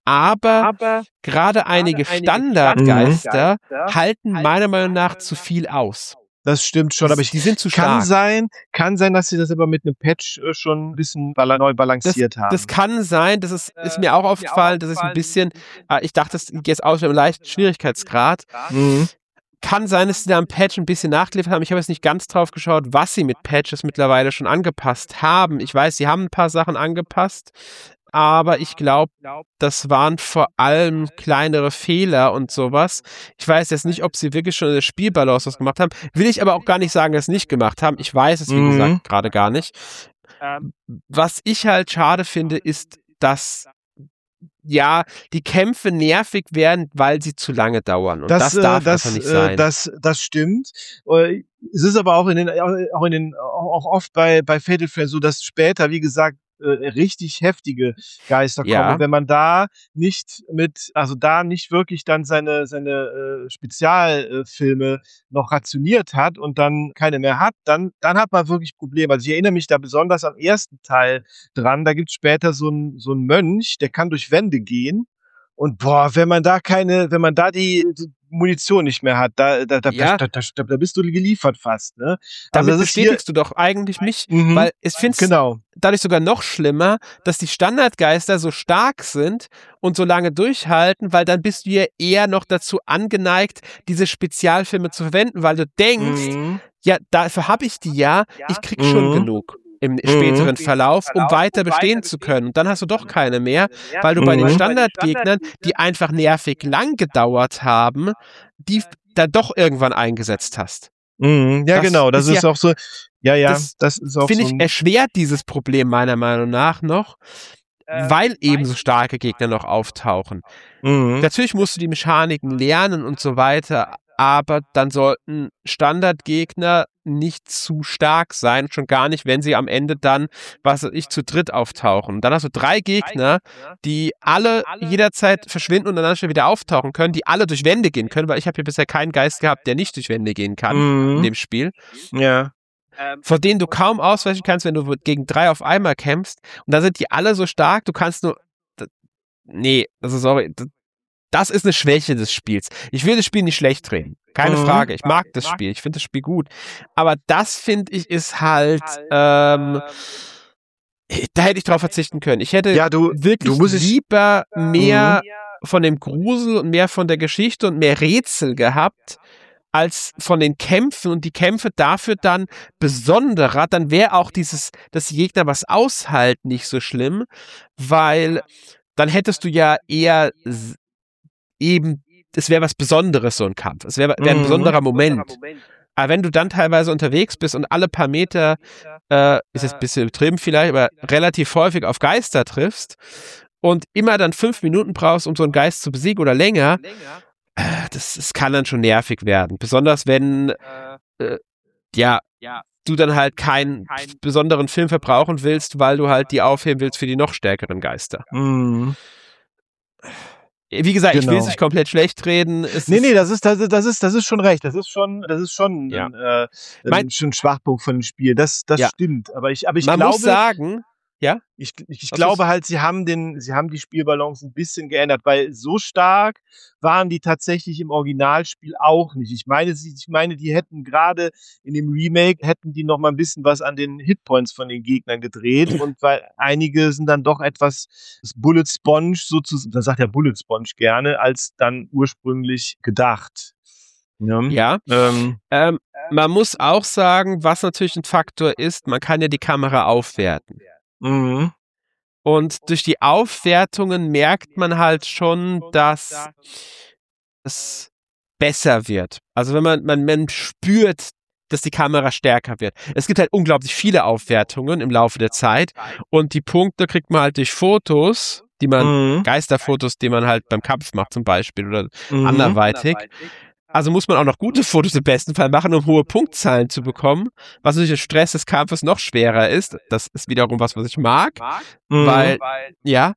Aber gerade einige Standardgeister halten meiner Meinung nach zu viel aus. Das stimmt schon, aber ich Die sind zu kann stark. sein, kann sein, dass sie das aber mit einem Patch äh, schon ein bisschen bala neu Das, balanciert haben. das kann sein, das ist, ist mir auch aufgefallen, das ist ein bisschen, äh, ich dachte, das geht jetzt aus mit einem leichten Schwierigkeitsgrad. Mhm. Kann sein, dass sie da am Patch ein bisschen nachgeliefert haben. Ich habe jetzt nicht ganz drauf geschaut, was sie mit Patches mittlerweile schon angepasst haben. Ich weiß, sie haben ein paar Sachen angepasst, aber ich glaube, das waren vor allem kleinere Fehler und sowas. Ich weiß jetzt nicht, ob sie wirklich schon in der Spielbalance was gemacht haben. Will ich aber auch gar nicht sagen, dass sie es nicht gemacht haben. Ich weiß es, wie Mhm. gesagt, gerade gar nicht. Was ich halt schade finde, ist, dass ja, die Kämpfe nervig werden, weil sie zu lange dauern. Und das, Das, äh, darf das, einfach nicht äh, sein. das, das stimmt. Äh, Es ist aber auch in den, auch in den, auch oft bei, bei Fatal Frame so, dass später, wie gesagt, äh, richtig heftige Geister kommen. Ja. Und wenn man da nicht mit, also da nicht wirklich dann seine, seine äh, Spezialfilme noch rationiert hat und dann keine mehr hat, dann, dann hat man wirklich Probleme. Also ich erinnere mich da besonders am ersten Teil dran. Da gibt's später so einen so einen Mönch, der kann durch Wände gehen. Und boah, wenn man da keine, wenn man da die, die Munition nicht mehr hat, da, da, da, Ja. da, da, da, da bist du geliefert fast, ne? Damit das ist hier, bestätigst du doch eigentlich mich, Mhm. weil ich finde es genau. dadurch sogar noch schlimmer, dass die Standardgeister so stark sind und so lange durchhalten, weil dann bist du ja eher noch dazu angeneigt, diese Spezialfilme zu verwenden, weil du denkst, Mhm. ja, dafür habe ich die ja, ich krieg schon Mhm. genug im späteren Verlauf, um weiter bestehen zu können. Und dann hast du doch keine mehr, weil du bei den Mhm. Standardgegnern, die einfach nervig lang gedauert haben, die dann doch irgendwann eingesetzt hast. Mhm. Ja, Das genau, das ist ist ja- auch so, ja, ja, das das ist auch Finde so ich, ein, erschwert dieses Problem meiner Meinung nach noch, weil eben so starke Gegner noch auftauchen. mhm. Natürlich musst du die Mechaniken lernen und so weiter, aber dann sollten Standardgegner nicht zu stark sein, schon gar nicht, wenn sie am Ende dann, was weiß ich, zu dritt auftauchen. Dann hast du drei Gegner, die alle jederzeit verschwinden und an anderer Stelle wieder auftauchen können, die alle durch Wände gehen können, weil ich habe hier bisher keinen Geist gehabt, der nicht durch Wände gehen kann in Mhm. dem Spiel, Ja. vor denen du kaum ausweichen kannst, wenn du gegen drei auf einmal kämpfst. Und dann sind die alle so stark, du kannst nur... d- Nee, also sorry, d- das ist eine Schwäche des Spiels. Ich will das Spiel nicht schlecht reden. Keine Mhm. Frage. Ich mag das Spiel. Ich finde das Spiel gut. Aber das, finde ich, ist halt, ähm, da hätte ich drauf verzichten können. Ich hätte Ja, du, wirklich du musst es, lieber mehr von dem Grusel und mehr von der Geschichte und mehr Rätsel gehabt, als von den Kämpfen und die Kämpfe dafür dann besonderer, dann wäre auch dieses, dass die Gegner was aushalten, nicht so schlimm, weil dann hättest du ja eher s- eben, es wäre was Besonderes, so ein Kampf. Es wäre wär ein Mhm. besonderer Moment. Aber wenn du dann teilweise unterwegs bist und alle paar Meter, äh, ist jetzt ein bisschen übertrieben vielleicht, aber relativ häufig auf Geister triffst und immer dann fünf Minuten brauchst, um so einen Geist zu besiegen oder länger, äh, das, das kann dann schon nervig werden. Besonders wenn, äh, ja, du dann halt keinen besonderen Film verbrauchen willst, weil du halt die aufheben willst für die noch stärkeren Geister. Mhm. Wie gesagt, ich will Genau. es nicht komplett schlecht reden. Es Nee, ist, nee, das ist, das ist, das ist, das ist schon recht. Das ist schon, das ist schon Ja. ein, äh, Mein- ein, schon ein Schwachpunkt von dem Spiel. Das, das Ja. stimmt. Aber ich, aber ich man glaube, muss sagen, ja, ich, ich, ich Was glaube ist- halt, sie haben den, sie haben die Spielbalance ein bisschen geändert, weil so stark waren die tatsächlich im Originalspiel auch nicht. Ich meine, sie, ich meine, die hätten gerade in dem Remake hätten die noch mal ein bisschen was an den Hitpoints von den Gegnern gedreht und weil einige sind dann doch etwas das Bullet Sponge sozusagen, da sagt der Bullet Sponge gerne, als dann ursprünglich gedacht. Ja. ja. Ähm, Ähm, man muss auch sagen, was natürlich ein Faktor ist, man kann ja die Kamera aufwerten. mhm. Und durch die Aufwertungen merkt man halt schon, dass es besser wird. Also wenn man, man, man spürt, dass die Kamera stärker wird. Es gibt halt unglaublich viele Aufwertungen im Laufe der Zeit und die Punkte kriegt man halt durch Fotos, die man, Mhm. Geisterfotos, die man halt beim Kampf macht zum Beispiel oder Mhm. anderweitig. Also muss man auch noch gute Fotos im besten Fall machen, um hohe Punktzahlen zu bekommen, was natürlich der Stress des Kampfes noch schwerer ist. Das ist wiederum was, was ich mag, Mhm. weil, ja,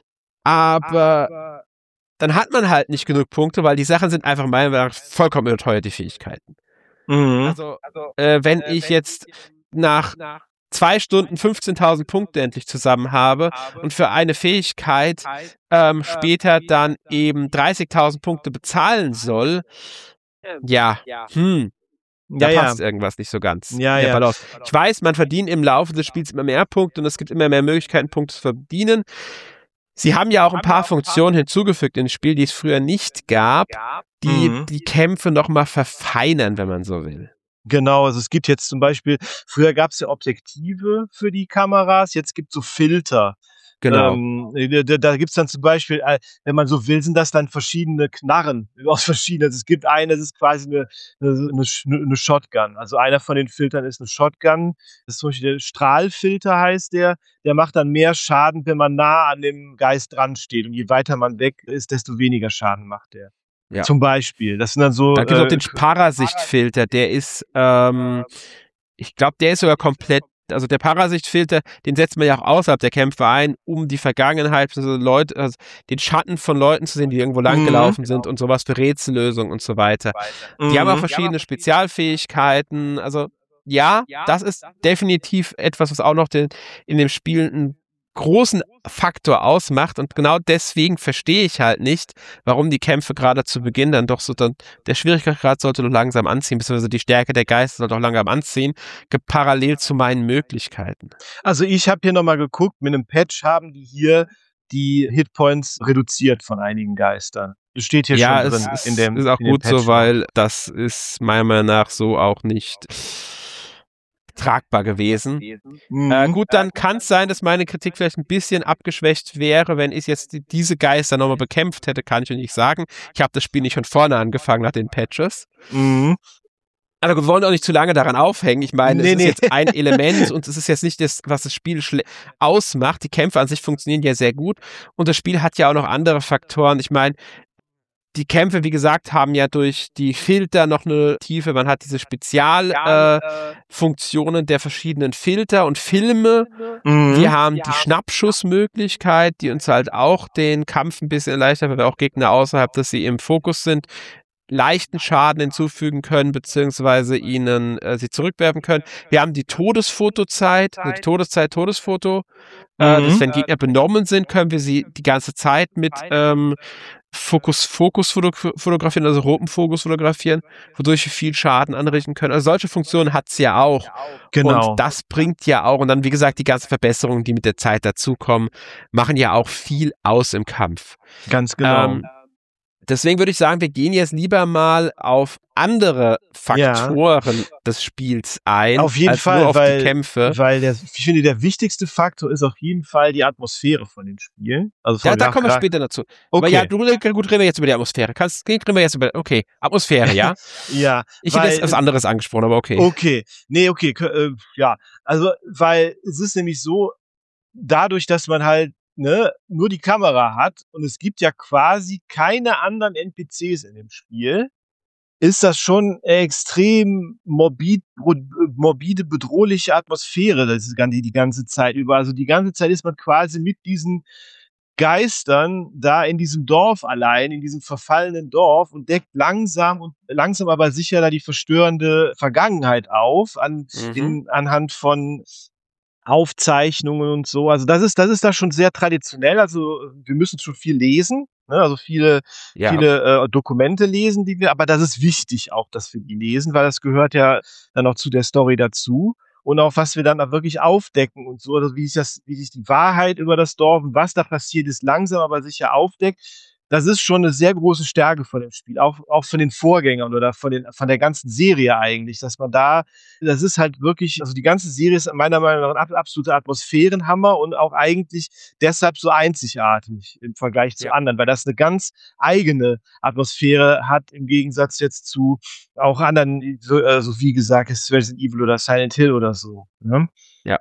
aber dann hat man halt nicht genug Punkte, weil die Sachen sind einfach meiner Meinung nach vollkommen überteuert, die Fähigkeiten. Mhm. Also, äh, wenn ich jetzt nach zwei Stunden fünfzehntausend Punkte endlich zusammen habe und für eine Fähigkeit ähm, später dann eben dreißigtausend Punkte bezahlen soll, ja, hm, da Ja, ja. passt irgendwas nicht so ganz. Ja, in der ja. Balance. Ich weiß, man verdient im Laufe des Spiels immer mehr Punkte und es gibt immer mehr Möglichkeiten, Punkte zu verdienen. Sie haben ja auch ein paar Funktionen hinzugefügt ins Spiel, die es früher nicht gab, die Mhm. die Kämpfe nochmal verfeinern, wenn man so will. Genau, also es gibt jetzt zum Beispiel, früher gab es ja Objektive für die Kameras, jetzt gibt es so Filter. Genau. Ähm, da da gibt es dann zum Beispiel, äh, wenn man so will, sind das dann verschiedene Knarren aus verschiedenen. Also es gibt eine, das ist quasi eine, eine, eine, Sch- eine Shotgun. Also einer von den Filtern ist eine Shotgun. Das ist zum Beispiel der Strahlfilter heißt der. Der macht dann mehr Schaden, wenn man nah an dem Geist dran steht. Und je weiter man weg ist, desto weniger Schaden macht der. Ja. Zum Beispiel. Das sind dann so. Dann gibt es auch äh, den Parasichtfilter, der ist, ähm, ich glaube, der ist sogar komplett, also der Parasichtfilter, den setzt man ja auch außerhalb der Kämpfe ein, um die Vergangenheit, also Leute, also den Schatten von Leuten zu sehen, die irgendwo langgelaufen mhm. sind und sowas für Rätsellösungen und so weiter. Mhm. Die haben auch verschiedene Spezialfähigkeiten, also ja, das ist definitiv etwas, was auch noch den, in dem Spiel einen großen Faktor ausmacht und genau deswegen verstehe ich halt nicht, warum die Kämpfe gerade zu Beginn dann doch so, dann der Schwierigkeitsgrad sollte nur langsam anziehen, beziehungsweise die Stärke der Geister sollte auch langsam anziehen, parallel zu meinen Möglichkeiten. Also ich habe hier nochmal geguckt, mit einem Patch haben die hier die Hitpoints reduziert von einigen Geistern. Das steht hier ja, schon drin. Ja, es in dem, ist auch in gut so, weil das ist meiner Meinung nach so auch nicht tragbar gewesen. Mhm. Äh, gut, dann kann es sein, dass meine Kritik vielleicht ein bisschen abgeschwächt wäre, wenn ich jetzt die, diese Geister nochmal bekämpft hätte, kann ich euch nicht sagen. Ich habe das Spiel nicht von vorne angefangen nach den Patches. Mhm. Aber wir wollen auch nicht zu lange daran aufhängen. Ich meine, nee, es ist nee. jetzt ein Element und es ist jetzt nicht das, was das Spiel ausmacht. Die Kämpfe an sich funktionieren ja sehr gut und das Spiel hat ja auch noch andere Faktoren. Ich meine, die Kämpfe, wie gesagt, haben ja durch die Filter noch eine Tiefe. Man hat diese Spezialfunktionen äh, der verschiedenen Filter und Filme. Mhm. Wir haben die Schnappschussmöglichkeit, die uns halt auch den Kampf ein bisschen erleichtert, weil wir auch Gegner außerhalb, dass sie im Fokus sind, leichten Schaden hinzufügen können, beziehungsweise ihnen äh, sie zurückwerfen können. Wir haben die Todesfotozeit, also die Todeszeit, Todesfoto. Mhm. Äh, dass, wenn Gegner benommen sind, können wir sie die ganze Zeit mit ähm, Fokus, Fokus fotografieren, also roten Fokus fotografieren, wodurch wir viel Schaden anrichten können. Also solche Funktionen hat es ja auch. Genau. Und das bringt ja auch, und dann, wie gesagt, die ganzen Verbesserungen, die mit der Zeit dazukommen, machen ja auch viel aus im Kampf. Ganz genau. Ähm, Deswegen würde ich sagen, wir gehen jetzt lieber mal auf andere Faktoren ja. des Spiels ein, auf jeden als Fall, nur auf weil, die Kämpfe. Weil der, ich finde, der wichtigste Faktor ist auf jeden Fall die Atmosphäre von den Spielen. Also von ja, da kommen wir später dazu. Okay. Aber ja, du, gut, reden wir jetzt über die Atmosphäre. Kannst, reden wir jetzt über, okay, Atmosphäre, ja? ja. Ich hätte jetzt was anderes angesprochen, aber okay. Okay, nee, okay, äh, ja. Also, weil es ist nämlich so, dadurch, dass man halt Ne, nur die Kamera hat und es gibt ja quasi keine anderen N P Cs in dem Spiel, ist das schon extrem morbid, morbide, bedrohliche Atmosphäre das ist die, die ganze Zeit über. Also die ganze Zeit ist man quasi mit diesen Geistern da in diesem Dorf allein, in diesem verfallenen Dorf und deckt langsam und langsam aber sicher da die verstörende Vergangenheit auf, an, mhm. in, anhand von Aufzeichnungen und so. Also das ist, das ist da schon sehr traditionell. Also wir müssen schon viel lesen, ne? Also viele, ja. viele äh, Dokumente lesen, die wir, aber das ist wichtig auch, dass wir die lesen, weil das gehört ja dann auch zu der Story dazu. Und auch was wir dann da wirklich aufdecken und so, also wie sich das, wie sich die Wahrheit über das Dorf und was da passiert ist, langsam aber sicher aufdeckt. Das ist schon eine sehr große Stärke von dem Spiel, auch, auch von den Vorgängern oder von, den, von der ganzen Serie eigentlich, dass man da, das ist halt wirklich, also die ganze Serie ist meiner Meinung nach ein absoluter Atmosphärenhammer und auch eigentlich deshalb so einzigartig im Vergleich zu ja. anderen, weil das eine ganz eigene Atmosphäre hat, im Gegensatz jetzt zu auch anderen, so also wie gesagt, Resident Evil oder Silent Hill oder so. Ne? Ja.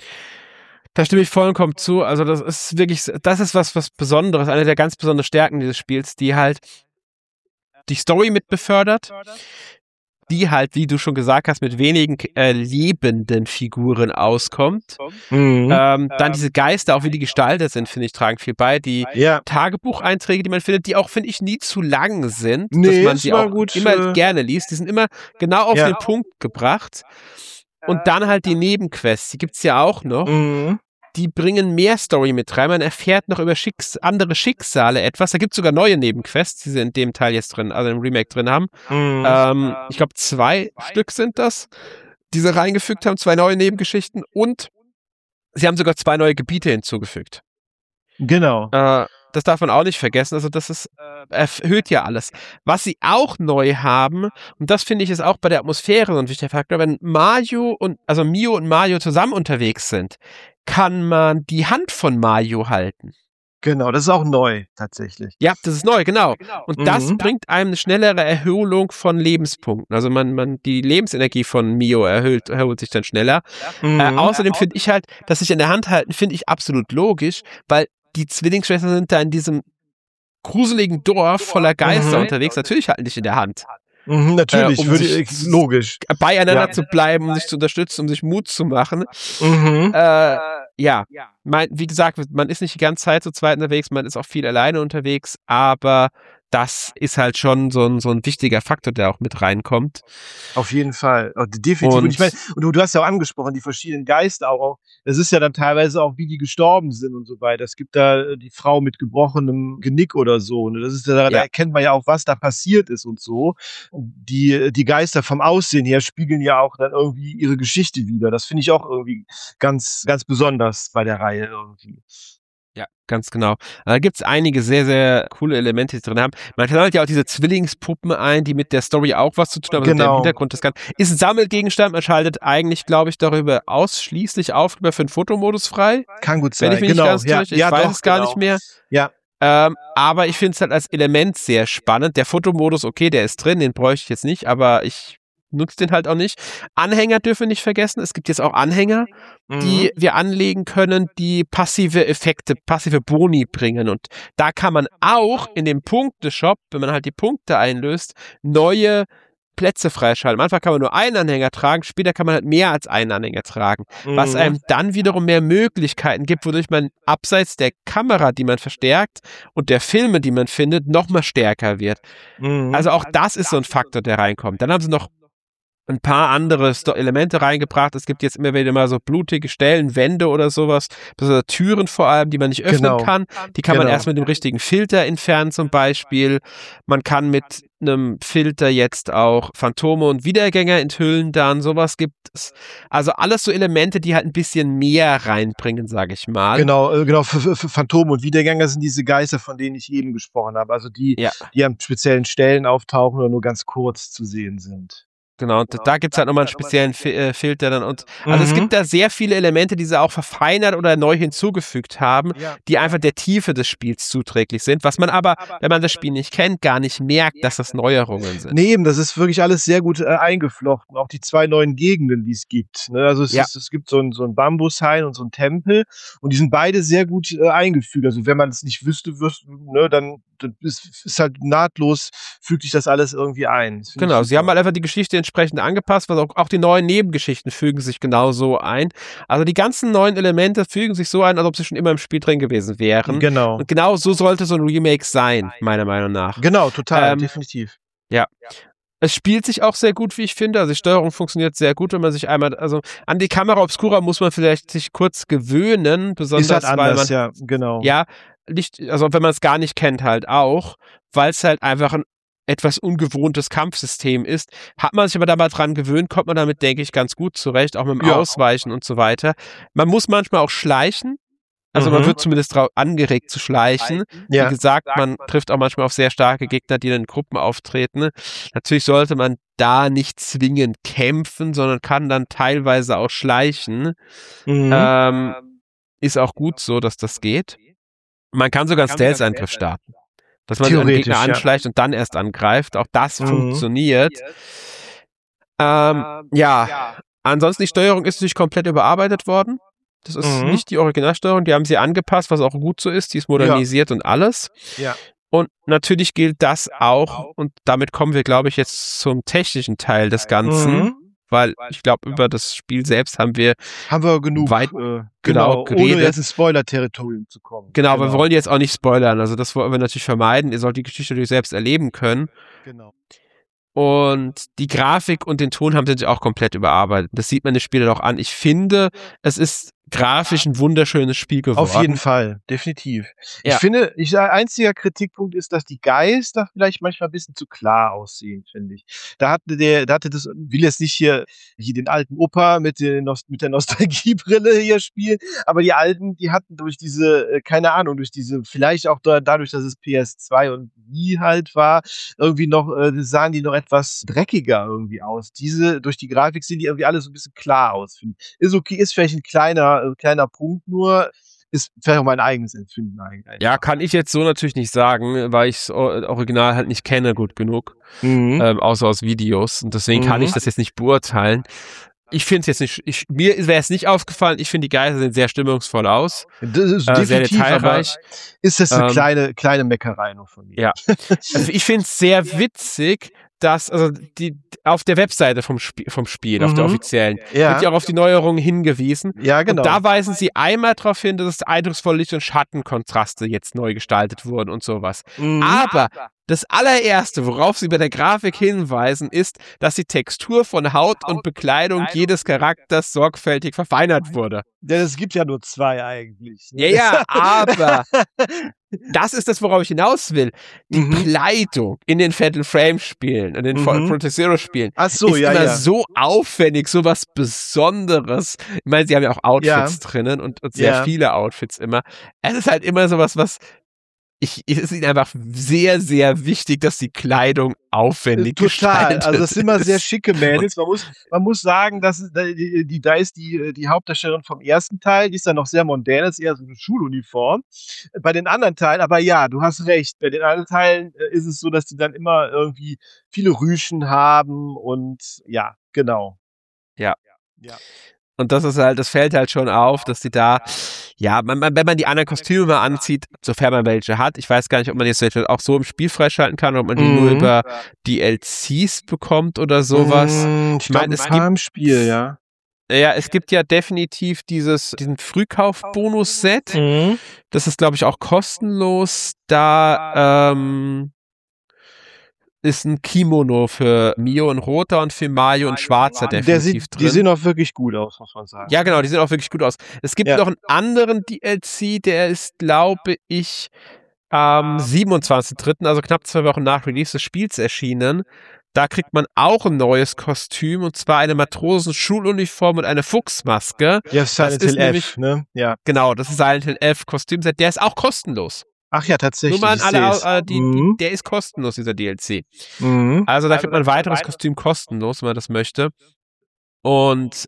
Da stimme ich vollkommen zu. Also das ist wirklich, das ist was, was Besonderes, eine der ganz besonderen Stärken dieses Spiels, die halt die Story mit befördert, die halt, wie du schon gesagt hast, mit wenigen äh, lebenden Figuren auskommt. Mhm. Ähm, dann diese Geister, auch wie die gestaltet sind, finde ich, tragen viel bei. Die ja. Tagebucheinträge, die man findet, die auch, finde ich, nie zu lang sind, nee, dass man sie auch gut, immer äh, gerne liest. Die sind immer genau auf ja. den Punkt gebracht. Und dann halt die Nebenquests, die gibt's ja auch noch. Mhm. Die bringen mehr Story mit rein. Man erfährt noch über Schicks- andere Schicksale etwas. Da gibt's sogar neue Nebenquests, die sie in dem Teil jetzt drin, also im Remake drin haben. Mhm. Ähm, ich glaube, zwei Stück sind das, die sie reingefügt haben, zwei neue Nebengeschichten. Und sie haben sogar zwei neue Gebiete hinzugefügt. Genau. Äh, das darf man auch nicht vergessen. Also das ist, äh, erhöht ja alles. Was sie auch neu haben, und das finde ich ist auch bei der Atmosphäre so ein wichtiger Faktor, wenn Mario und, also Mio und Mario zusammen unterwegs sind, kann man die Hand von Mario halten. Genau, das ist auch neu, tatsächlich. Ja, das ist neu, genau. Und mhm. das bringt einem eine schnellere Erholung von Lebenspunkten. Also man, man, die Lebensenergie von Mio erhöht, erholt sich dann schneller. Mhm. Äh, außerdem finde ich halt, dass sich in der Hand halten, finde ich absolut logisch, weil die Zwillingsschwestern sind da in diesem gruseligen Dorf voller Geister mhm. unterwegs. Natürlich halten dich in der Hand. Mhm, natürlich, äh, um würde, sich logisch. beieinander Ja. zu bleiben, um sich zu unterstützen, um sich Mut zu machen. Mhm. Äh, ja, mein, wie gesagt, man ist nicht die ganze Zeit zu zweit unterwegs, man ist auch viel alleine unterwegs, aber das ist halt schon so ein, so ein wichtiger Faktor, der auch mit reinkommt. Auf jeden Fall. Oh, definitiv. Und, Und ich meine, und du, du hast ja auch angesprochen, die verschiedenen Geister auch. Das ist ja dann teilweise auch, wie die gestorben sind und so weiter. Es gibt da äh, die Frau mit gebrochenem Genick oder so. Ne? Das ist ja, da Ja. erkennt man ja auch, was da passiert ist und so. Die, die Geister vom Aussehen her spiegeln ja auch dann irgendwie ihre Geschichte wider. Das finde ich auch irgendwie ganz, ganz besonders bei der Reihe irgendwie. Ja, ganz genau. Da gibt's einige sehr, sehr coole Elemente, die drin haben. Man sammelt ja auch diese Zwillingspuppen ein, die mit der Story auch was zu tun haben. Also der Genau. Hintergrund des Ganzen ist ein Sammelgegenstand. Man schaltet eigentlich, glaube ich, darüber ausschließlich Aufkleber für den Fotomodus frei. Kann gut Wenn sein. ich mich Genau. nicht ganz Ja, täusche. Ich ja, weiß doch, es gar genau. nicht mehr. Ja. Ähm, aber ich finde es halt als Element sehr spannend. Der Fotomodus, okay, der ist drin, den bräuchte ich jetzt nicht, aber ich nutze den halt auch nicht. Anhänger dürfen wir nicht vergessen. Es gibt jetzt auch Anhänger, die Mhm. wir anlegen können, die passive Effekte, passive Boni bringen. Und da kann man auch in dem Punkteshop, wenn man halt die Punkte einlöst, neue Plätze freischalten. Am Anfang kann man nur einen Anhänger tragen, später kann man halt mehr als einen Anhänger tragen, Mhm. was einem dann wiederum mehr Möglichkeiten gibt, wodurch man abseits der Kamera, die man verstärkt und der Filme, die man findet, noch mal stärker wird. Mhm. Also auch das ist so ein Faktor, der reinkommt. Dann haben sie noch ein paar andere Sto- Elemente reingebracht. Es gibt jetzt immer wieder mal so blutige Stellen, Wände oder sowas, also Türen vor allem, die man nicht öffnen Genau. kann. Die kann man Genau. erst mit dem richtigen Filter entfernen zum Beispiel. Man kann mit einem Filter jetzt auch Phantome und Wiedergänger enthüllen dann, sowas gibt es. Also alles so Elemente, die halt ein bisschen mehr reinbringen, sage ich mal. Genau, äh, genau, für, für, für Phantome und Wiedergänger sind diese Geister, von denen ich eben gesprochen habe. Also die, Ja. die an speziellen Stellen auftauchen oder nur ganz kurz zu sehen sind. Genau, und da gibt's halt nochmal einen speziellen Fi äh, Filter dann. Und also es Mhm. gibt da sehr viele Elemente, die sie auch verfeinert oder neu hinzugefügt haben, Ja. die einfach der Tiefe des Spiels zuträglich sind, was man aber, wenn man das Spiel nicht kennt, gar nicht merkt, dass das Neuerungen sind. Nee, eben, das ist wirklich alles sehr gut äh, eingeflochten. Auch die zwei neuen Gegenden, die es gibt. Ne? Also es, Ja. ist, es gibt so einen so einen Bambushain und so einen Tempel und die sind beide sehr gut äh, eingefügt. Also wenn man es nicht wüsste, wüsste ne, dann, dann ist, ist halt nahtlos, fügt sich das alles irgendwie ein. Das find ich Genau, sie super. haben halt einfach die Geschichte entsprechend angepasst, was auch, auch die neuen Nebengeschichten fügen sich genauso ein. Also die ganzen neuen Elemente fügen sich so ein, als ob sie schon immer im Spiel drin gewesen wären. Genau. Und genau so sollte so ein Remake sein, meiner Meinung nach. Genau, total, Ähm, definitiv. Ja. Es spielt sich auch sehr gut, wie ich finde. Also die Steuerung funktioniert sehr gut, wenn man sich einmal, also an die Kamera Obscura muss man vielleicht sich kurz gewöhnen, besonders Ist halt anders, weil man, ja, genau. ja, nicht, also wenn man es gar nicht kennt halt auch, weil es halt einfach ein etwas ungewohntes Kampfsystem ist. Hat man sich aber da mal dran gewöhnt, kommt man damit, denke ich, ganz gut zurecht, auch mit dem Ja. Ausweichen und so weiter. Man muss manchmal auch schleichen. Also man Mhm. wird zumindest drauf angeregt zu schleichen. Ja. Wie gesagt, man trifft auch manchmal auf sehr starke Gegner, die dann in Gruppen auftreten. Natürlich sollte man da nicht zwingend kämpfen, sondern kann dann teilweise auch schleichen. Mhm. Ähm, ist auch gut so, dass das geht. Man kann sogar einen Stealth-Angriff starten. Dass man einen Theoretisch, Gegner ja. anschleicht und dann erst angreift. Auch das Mhm. funktioniert. Ähm, ja, ansonsten die Steuerung ist natürlich komplett überarbeitet worden. Das ist Mhm. nicht die Originalsteuerung, die haben sie angepasst, was auch gut so ist. Die ist modernisiert und alles. Ja. Und natürlich gilt das auch, und damit kommen wir, glaube ich, jetzt zum technischen Teil des Ganzen, Mhm. weil ich glaube, über das Spiel selbst haben wir Haben wir genug, weit, äh, genau, genau, ohne geredet. jetzt ins Spoiler-Territorium zu kommen. Genau, aber wir wollen jetzt auch nicht spoilern, also das wollen wir natürlich vermeiden. Ihr sollt die Geschichte natürlich selbst erleben können. Genau. Und die Grafik und den Ton haben sie natürlich auch komplett überarbeitet. Das sieht man den Spielern auch an. Ich finde, es ist grafisch ein wunderschönes Spiel geworden. Auf jeden Fall, definitiv. Ich Ja. finde, ich sage, einziger Kritikpunkt ist, dass die Geister vielleicht manchmal ein bisschen zu klar aussehen, finde ich. Da hatte der, da hatte das, will jetzt nicht hier, hier den alten Opa mit, den, Nost- mit der Nostalgiebrille hier spielen, aber die alten, die hatten durch diese, äh, keine Ahnung, durch diese, vielleicht auch da, dadurch, dass es P S zwei und Wii halt war, irgendwie noch, äh, sahen die noch etwas dreckiger irgendwie aus. Diese, durch die Grafik sehen die irgendwie alle so ein bisschen klar aus, finde ich. Ist okay, ist vielleicht ein kleiner, äh, kleiner Punkt nur, ist vielleicht auch mein eigenes Empfinden eigentlich. Ja, kann ich jetzt so natürlich nicht sagen, weil ich das Original halt nicht kenne gut genug, Mhm. ähm, außer aus Videos. Und deswegen kann Mhm. ich das jetzt nicht beurteilen. Ich finde es jetzt nicht, ich, mir wäre es nicht aufgefallen, ich finde die Geister sehen sehr stimmungsvoll aus. Das ist Äh, sehr definitiv, aber detailreich. ist das eine Ähm, kleine, kleine Meckerei noch von mir. Ja. Also ich finde es sehr witzig, dass, also die auf der Webseite vom Spiel, vom Spiel, Mhm. auf der offiziellen, Ja. wird ja auch auf die Neuerungen hingewiesen. Ja, genau. Und da weisen sie einmal darauf hin, dass es eindrucksvolle Licht- und Schattenkontraste jetzt neu gestaltet wurden und sowas. Mhm. Aber das allererste, worauf sie bei der Grafik hinweisen, ist, dass die Textur von Haut und Bekleidung jedes Charakters sorgfältig verfeinert wurde. Ja, es gibt ja nur zwei eigentlich. Ja, ja, aber das ist das, worauf ich hinaus will. Die Mhm. Kleidung in den Fatal Frame Spielen, in den Mhm. Project Zero Spielen, Ach so, ist ja, immer ja. so aufwendig, so was Besonderes. Ich meine, sie haben ja auch Outfits Ja. drinnen und, und sehr Ja. viele Outfits immer. Es ist halt immer sowas, was ich, es ist ihnen einfach sehr, sehr wichtig, dass die Kleidung aufwendig Total. gestaltet Also das sind immer sehr ist. schicke Mädels. Man muss, man muss sagen, dass die, die, da ist die, die Hauptdarstellerin vom ersten Teil, die ist dann noch sehr modern, das ist eher so eine Schuluniform. Bei den anderen Teilen, aber ja, du hast recht. Bei den anderen Teilen äh, ist es so, dass die dann immer irgendwie viele Rüschen haben und ja, genau. Ja. Ja. Und das ist halt, das fällt halt schon auf, dass die da, ja, man, man, wenn man die anderen Kostüme mal anzieht, sofern man welche hat, ich weiß gar nicht, ob man jetzt auch so im Spiel freischalten kann, oder ob man die Mhm. nur über D L Cs bekommt oder sowas. Mm, Ich Ich meine, meine, es es gibt, im Spiel, ja. ja, es gibt ja definitiv dieses, diesen Frühkauf-Bonus-Set. Mhm. Das ist, glaube ich, auch kostenlos. Da, ähm, ist ein Kimono für Mio in roter und für Mario in schwarzer Der definitiv sieht, die drin. sehen auch wirklich gut aus, muss man sagen. Ja, genau, die sehen auch wirklich gut aus. Es gibt Ja. noch einen anderen D L C, der ist, glaube ich, am siebenundzwanzigsten dritten, also knapp zwei Wochen nach Release des Spiels erschienen. Da kriegt man auch ein neues Kostüm, und zwar eine Matrosen-Schuluniform und eine Fuchsmaske. Ja, Silent ist Hill nämlich- F, ne? Ja. Genau, das ist Silent Hill elf Kostümset. Der ist auch kostenlos. Ach ja, tatsächlich. Nur mal an ich alle, seh's. äh, die, die, Mhm. der ist kostenlos, dieser D L C. Mhm. Also da kriegt man ein weiteres Kostüm kostenlos, wenn man das möchte. Und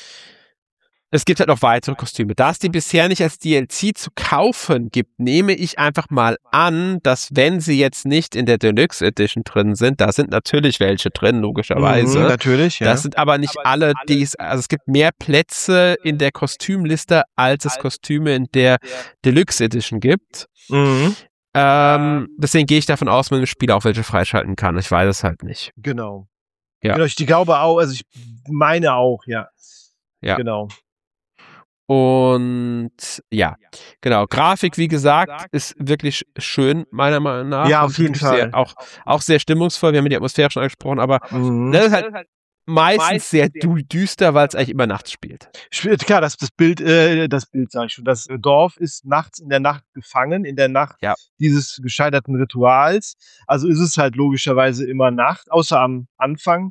es gibt halt noch weitere Kostüme. Da es die bisher nicht als D L C zu kaufen gibt, nehme ich einfach mal an, dass wenn sie jetzt nicht in der Deluxe Edition drin sind, da sind natürlich welche drin, logischerweise. Mhm, natürlich, ja. Das sind aber nicht alle, die es, also es gibt mehr Plätze in der Kostümliste, als es Kostüme in der Deluxe Edition gibt. Mhm. Ähm, deswegen gehe ich davon aus, man im Spiel auch welche freischalten kann. Ich weiß es halt nicht. Genau. Ja. Genau, ich glaube auch, also ich meine auch, ja. Ja. Genau. Und ja, genau. Grafik, wie gesagt, ist wirklich schön, meiner Meinung nach. Ja, Und auf jeden wirklich Fall. Sehr, auch, auch sehr stimmungsvoll. Wir haben die Atmosphäre schon angesprochen, aber Mhm. das ist halt meistens sehr dü- düster, weil es eigentlich immer nachts spielt. Spielt- Klar, das, das Bild, äh, das Bild sag ich schon, das Dorf ist nachts in der Nacht gefangen, in der Nacht Ja. dieses gescheiterten Rituals. Also ist es halt logischerweise immer Nacht, außer am Anfang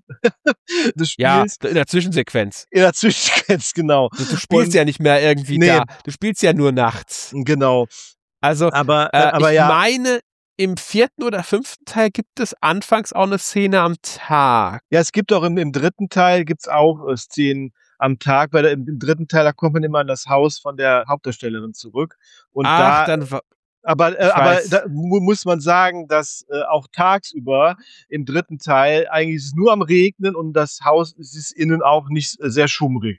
des Ja, Spiels. in der Zwischensequenz. In der Zwischensequenz, genau. Du, du spielst Und- ja nicht mehr irgendwie Nee. da. Du spielst ja nur nachts. Genau. Also, Aber, äh, äh, aber ich ja. meine, im vierten oder fünften Teil gibt es anfangs auch eine Szene am Tag. Ja, es gibt auch im, im dritten Teil gibt's auch äh, Szenen am Tag, weil im, im dritten Teil, da kommt man immer in das Haus von der Hauptdarstellerin zurück. Und Ach, da, dann wa- aber, äh, ich aber weiß. da mu muss man sagen, dass äh, auch tagsüber im dritten Teil eigentlich ist es nur am Regnen und das Haus es ist innen auch nicht äh, sehr schummrig.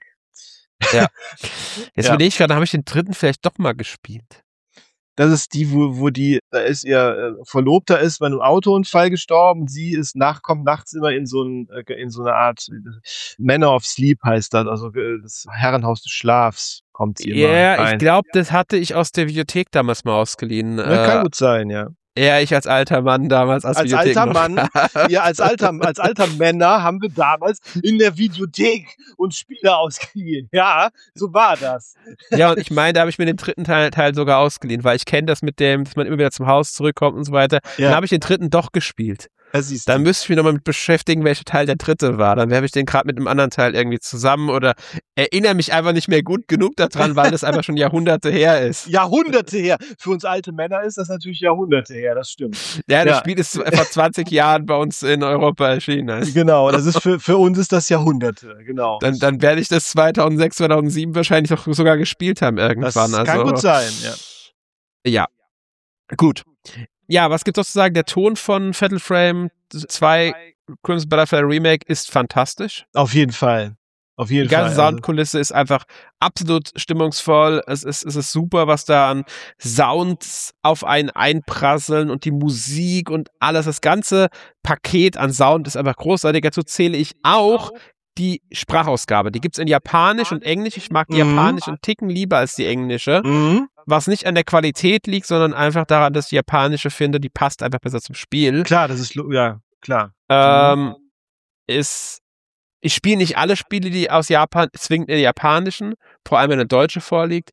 Ja. Jetzt Ja. überlege ich gerade, habe ich den dritten vielleicht doch mal gespielt? Das ist die, wo, wo die, da ist ihr äh, Verlobter ist bei einem Autounfall gestorben. Sie ist nach, kommt nachts immer in so, ein, äh, in so eine Art äh, Manor of Sleep heißt das, also äh, das Herrenhaus des Schlafs kommt sie immer Ja, rein. ich glaube, das hatte ich aus der Videothek damals mal ausgeliehen. Ja, kann Äh, gut sein, ja. ja, ich als alter Mann damals als, Als Videothek alter noch. Mann, ja, als alter, als alter Männer haben wir damals in der Videothek uns Spiele ausgeliehen. Ja, so war das. Ja, und ich meine, da habe ich mir den dritten Teil, Teil sogar ausgeliehen, weil ich kenne das mit dem, dass man immer wieder zum Haus zurückkommt und so weiter. Ja. Dann habe ich den dritten doch gespielt. Da siehst Dann du. müsste ich mich nochmal mit beschäftigen, welcher Teil der dritte war. Dann werfe ich den gerade mit einem anderen Teil irgendwie zusammen oder erinnere mich einfach nicht mehr gut genug daran, weil das einfach schon Jahrhunderte her ist. Jahrhunderte her. Für uns alte Männer ist das natürlich Jahrhunderte her, das stimmt. Ja, das Ja. Spiel ist vor zwanzig Jahren bei uns in Europa erschienen. Also Genau, das ist für, für uns ist das Jahrhunderte, genau. Dann, dann werde ich das zweitausendsechs, zweitausendsieben wahrscheinlich doch sogar gespielt haben das irgendwann. kann also, gut sein, ja. Ja. Gut. Ja, was gibt's noch zu sagen? Der Ton von Fatal Frame zwei Crimson Butterfly Remake ist fantastisch. Auf jeden Fall. Auf jeden Die ganze Fall. Soundkulisse ist einfach absolut stimmungsvoll. Es ist, es ist super, was da an Sounds auf einen einprasseln und die Musik und alles. Das ganze Paket an Sound ist einfach großartig. Dazu zähle ich auch die Sprachausgabe. Die gibt's in Japanisch und Englisch. Ich mag die Mhm. Japanisch einen Ticken lieber als die Englische. Mhm. Was nicht an der Qualität liegt, sondern einfach daran, dass ich die Japanische finde, die passt einfach besser zum Spiel. Klar, das ist, lo- ja, klar. Ähm, ist, ich spiele nicht alle Spiele, die aus Japan zwingend in der japanischen, vor allem wenn eine deutsche vorliegt.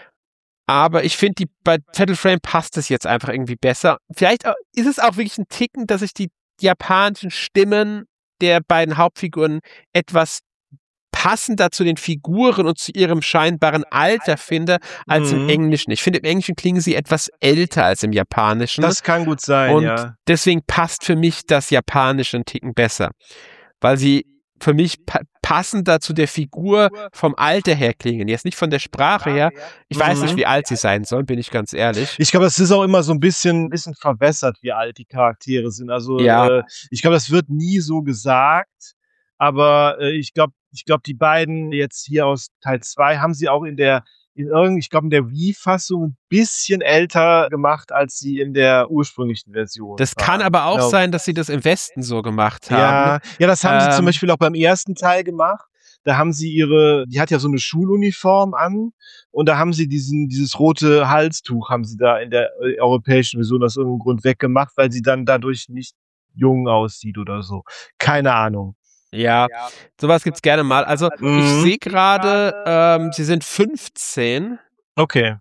Aber ich finde, die bei Fatal Frame passt es jetzt einfach irgendwie besser. Vielleicht auch- ist es auch wirklich ein Ticken, dass ich die japanischen Stimmen der beiden Hauptfiguren etwas passender zu den Figuren und zu ihrem scheinbaren Alter finde, als im Mhm. Englischen. Ich finde, im Englischen klingen sie etwas älter als im Japanischen. Das kann gut sein, Und ja. deswegen passt für mich das Japanische einen Ticken besser. Weil sie für mich pa passender zu der Figur vom Alter her klingen. Jetzt nicht von der Sprache her. Ich Mhm. weiß nicht, wie alt sie sein sollen, bin ich ganz ehrlich. Ich glaube, das ist auch immer so ein bisschen, bisschen verwässert, wie alt die Charaktere sind. Also Ja. äh, ich glaube, das wird nie so gesagt. Aber äh, ich glaube, ich glaube, die beiden jetzt hier aus Teil zwei haben sie auch in der, in irgend, ich glaube, in der Wii-Fassung ein bisschen älter gemacht, als sie in der ursprünglichen Version Das kann waren. aber auch Genau. sein, dass sie das im Westen so gemacht haben. Ja, ja, das haben sie zum Ähm, Beispiel auch beim ersten Teil gemacht. Da haben sie ihre, die hat ja so eine Schuluniform an und da haben sie diesen, dieses rote Halstuch haben sie da in der äh, europäischen Version aus irgendeinem Grund weggemacht, weil sie dann dadurch nicht jung aussieht oder so. Keine Ahnung. Ja, sowas gibt's gerne mal. Also ich Mhm. sehe gerade, ähm, sie sind fünfzehn Okay.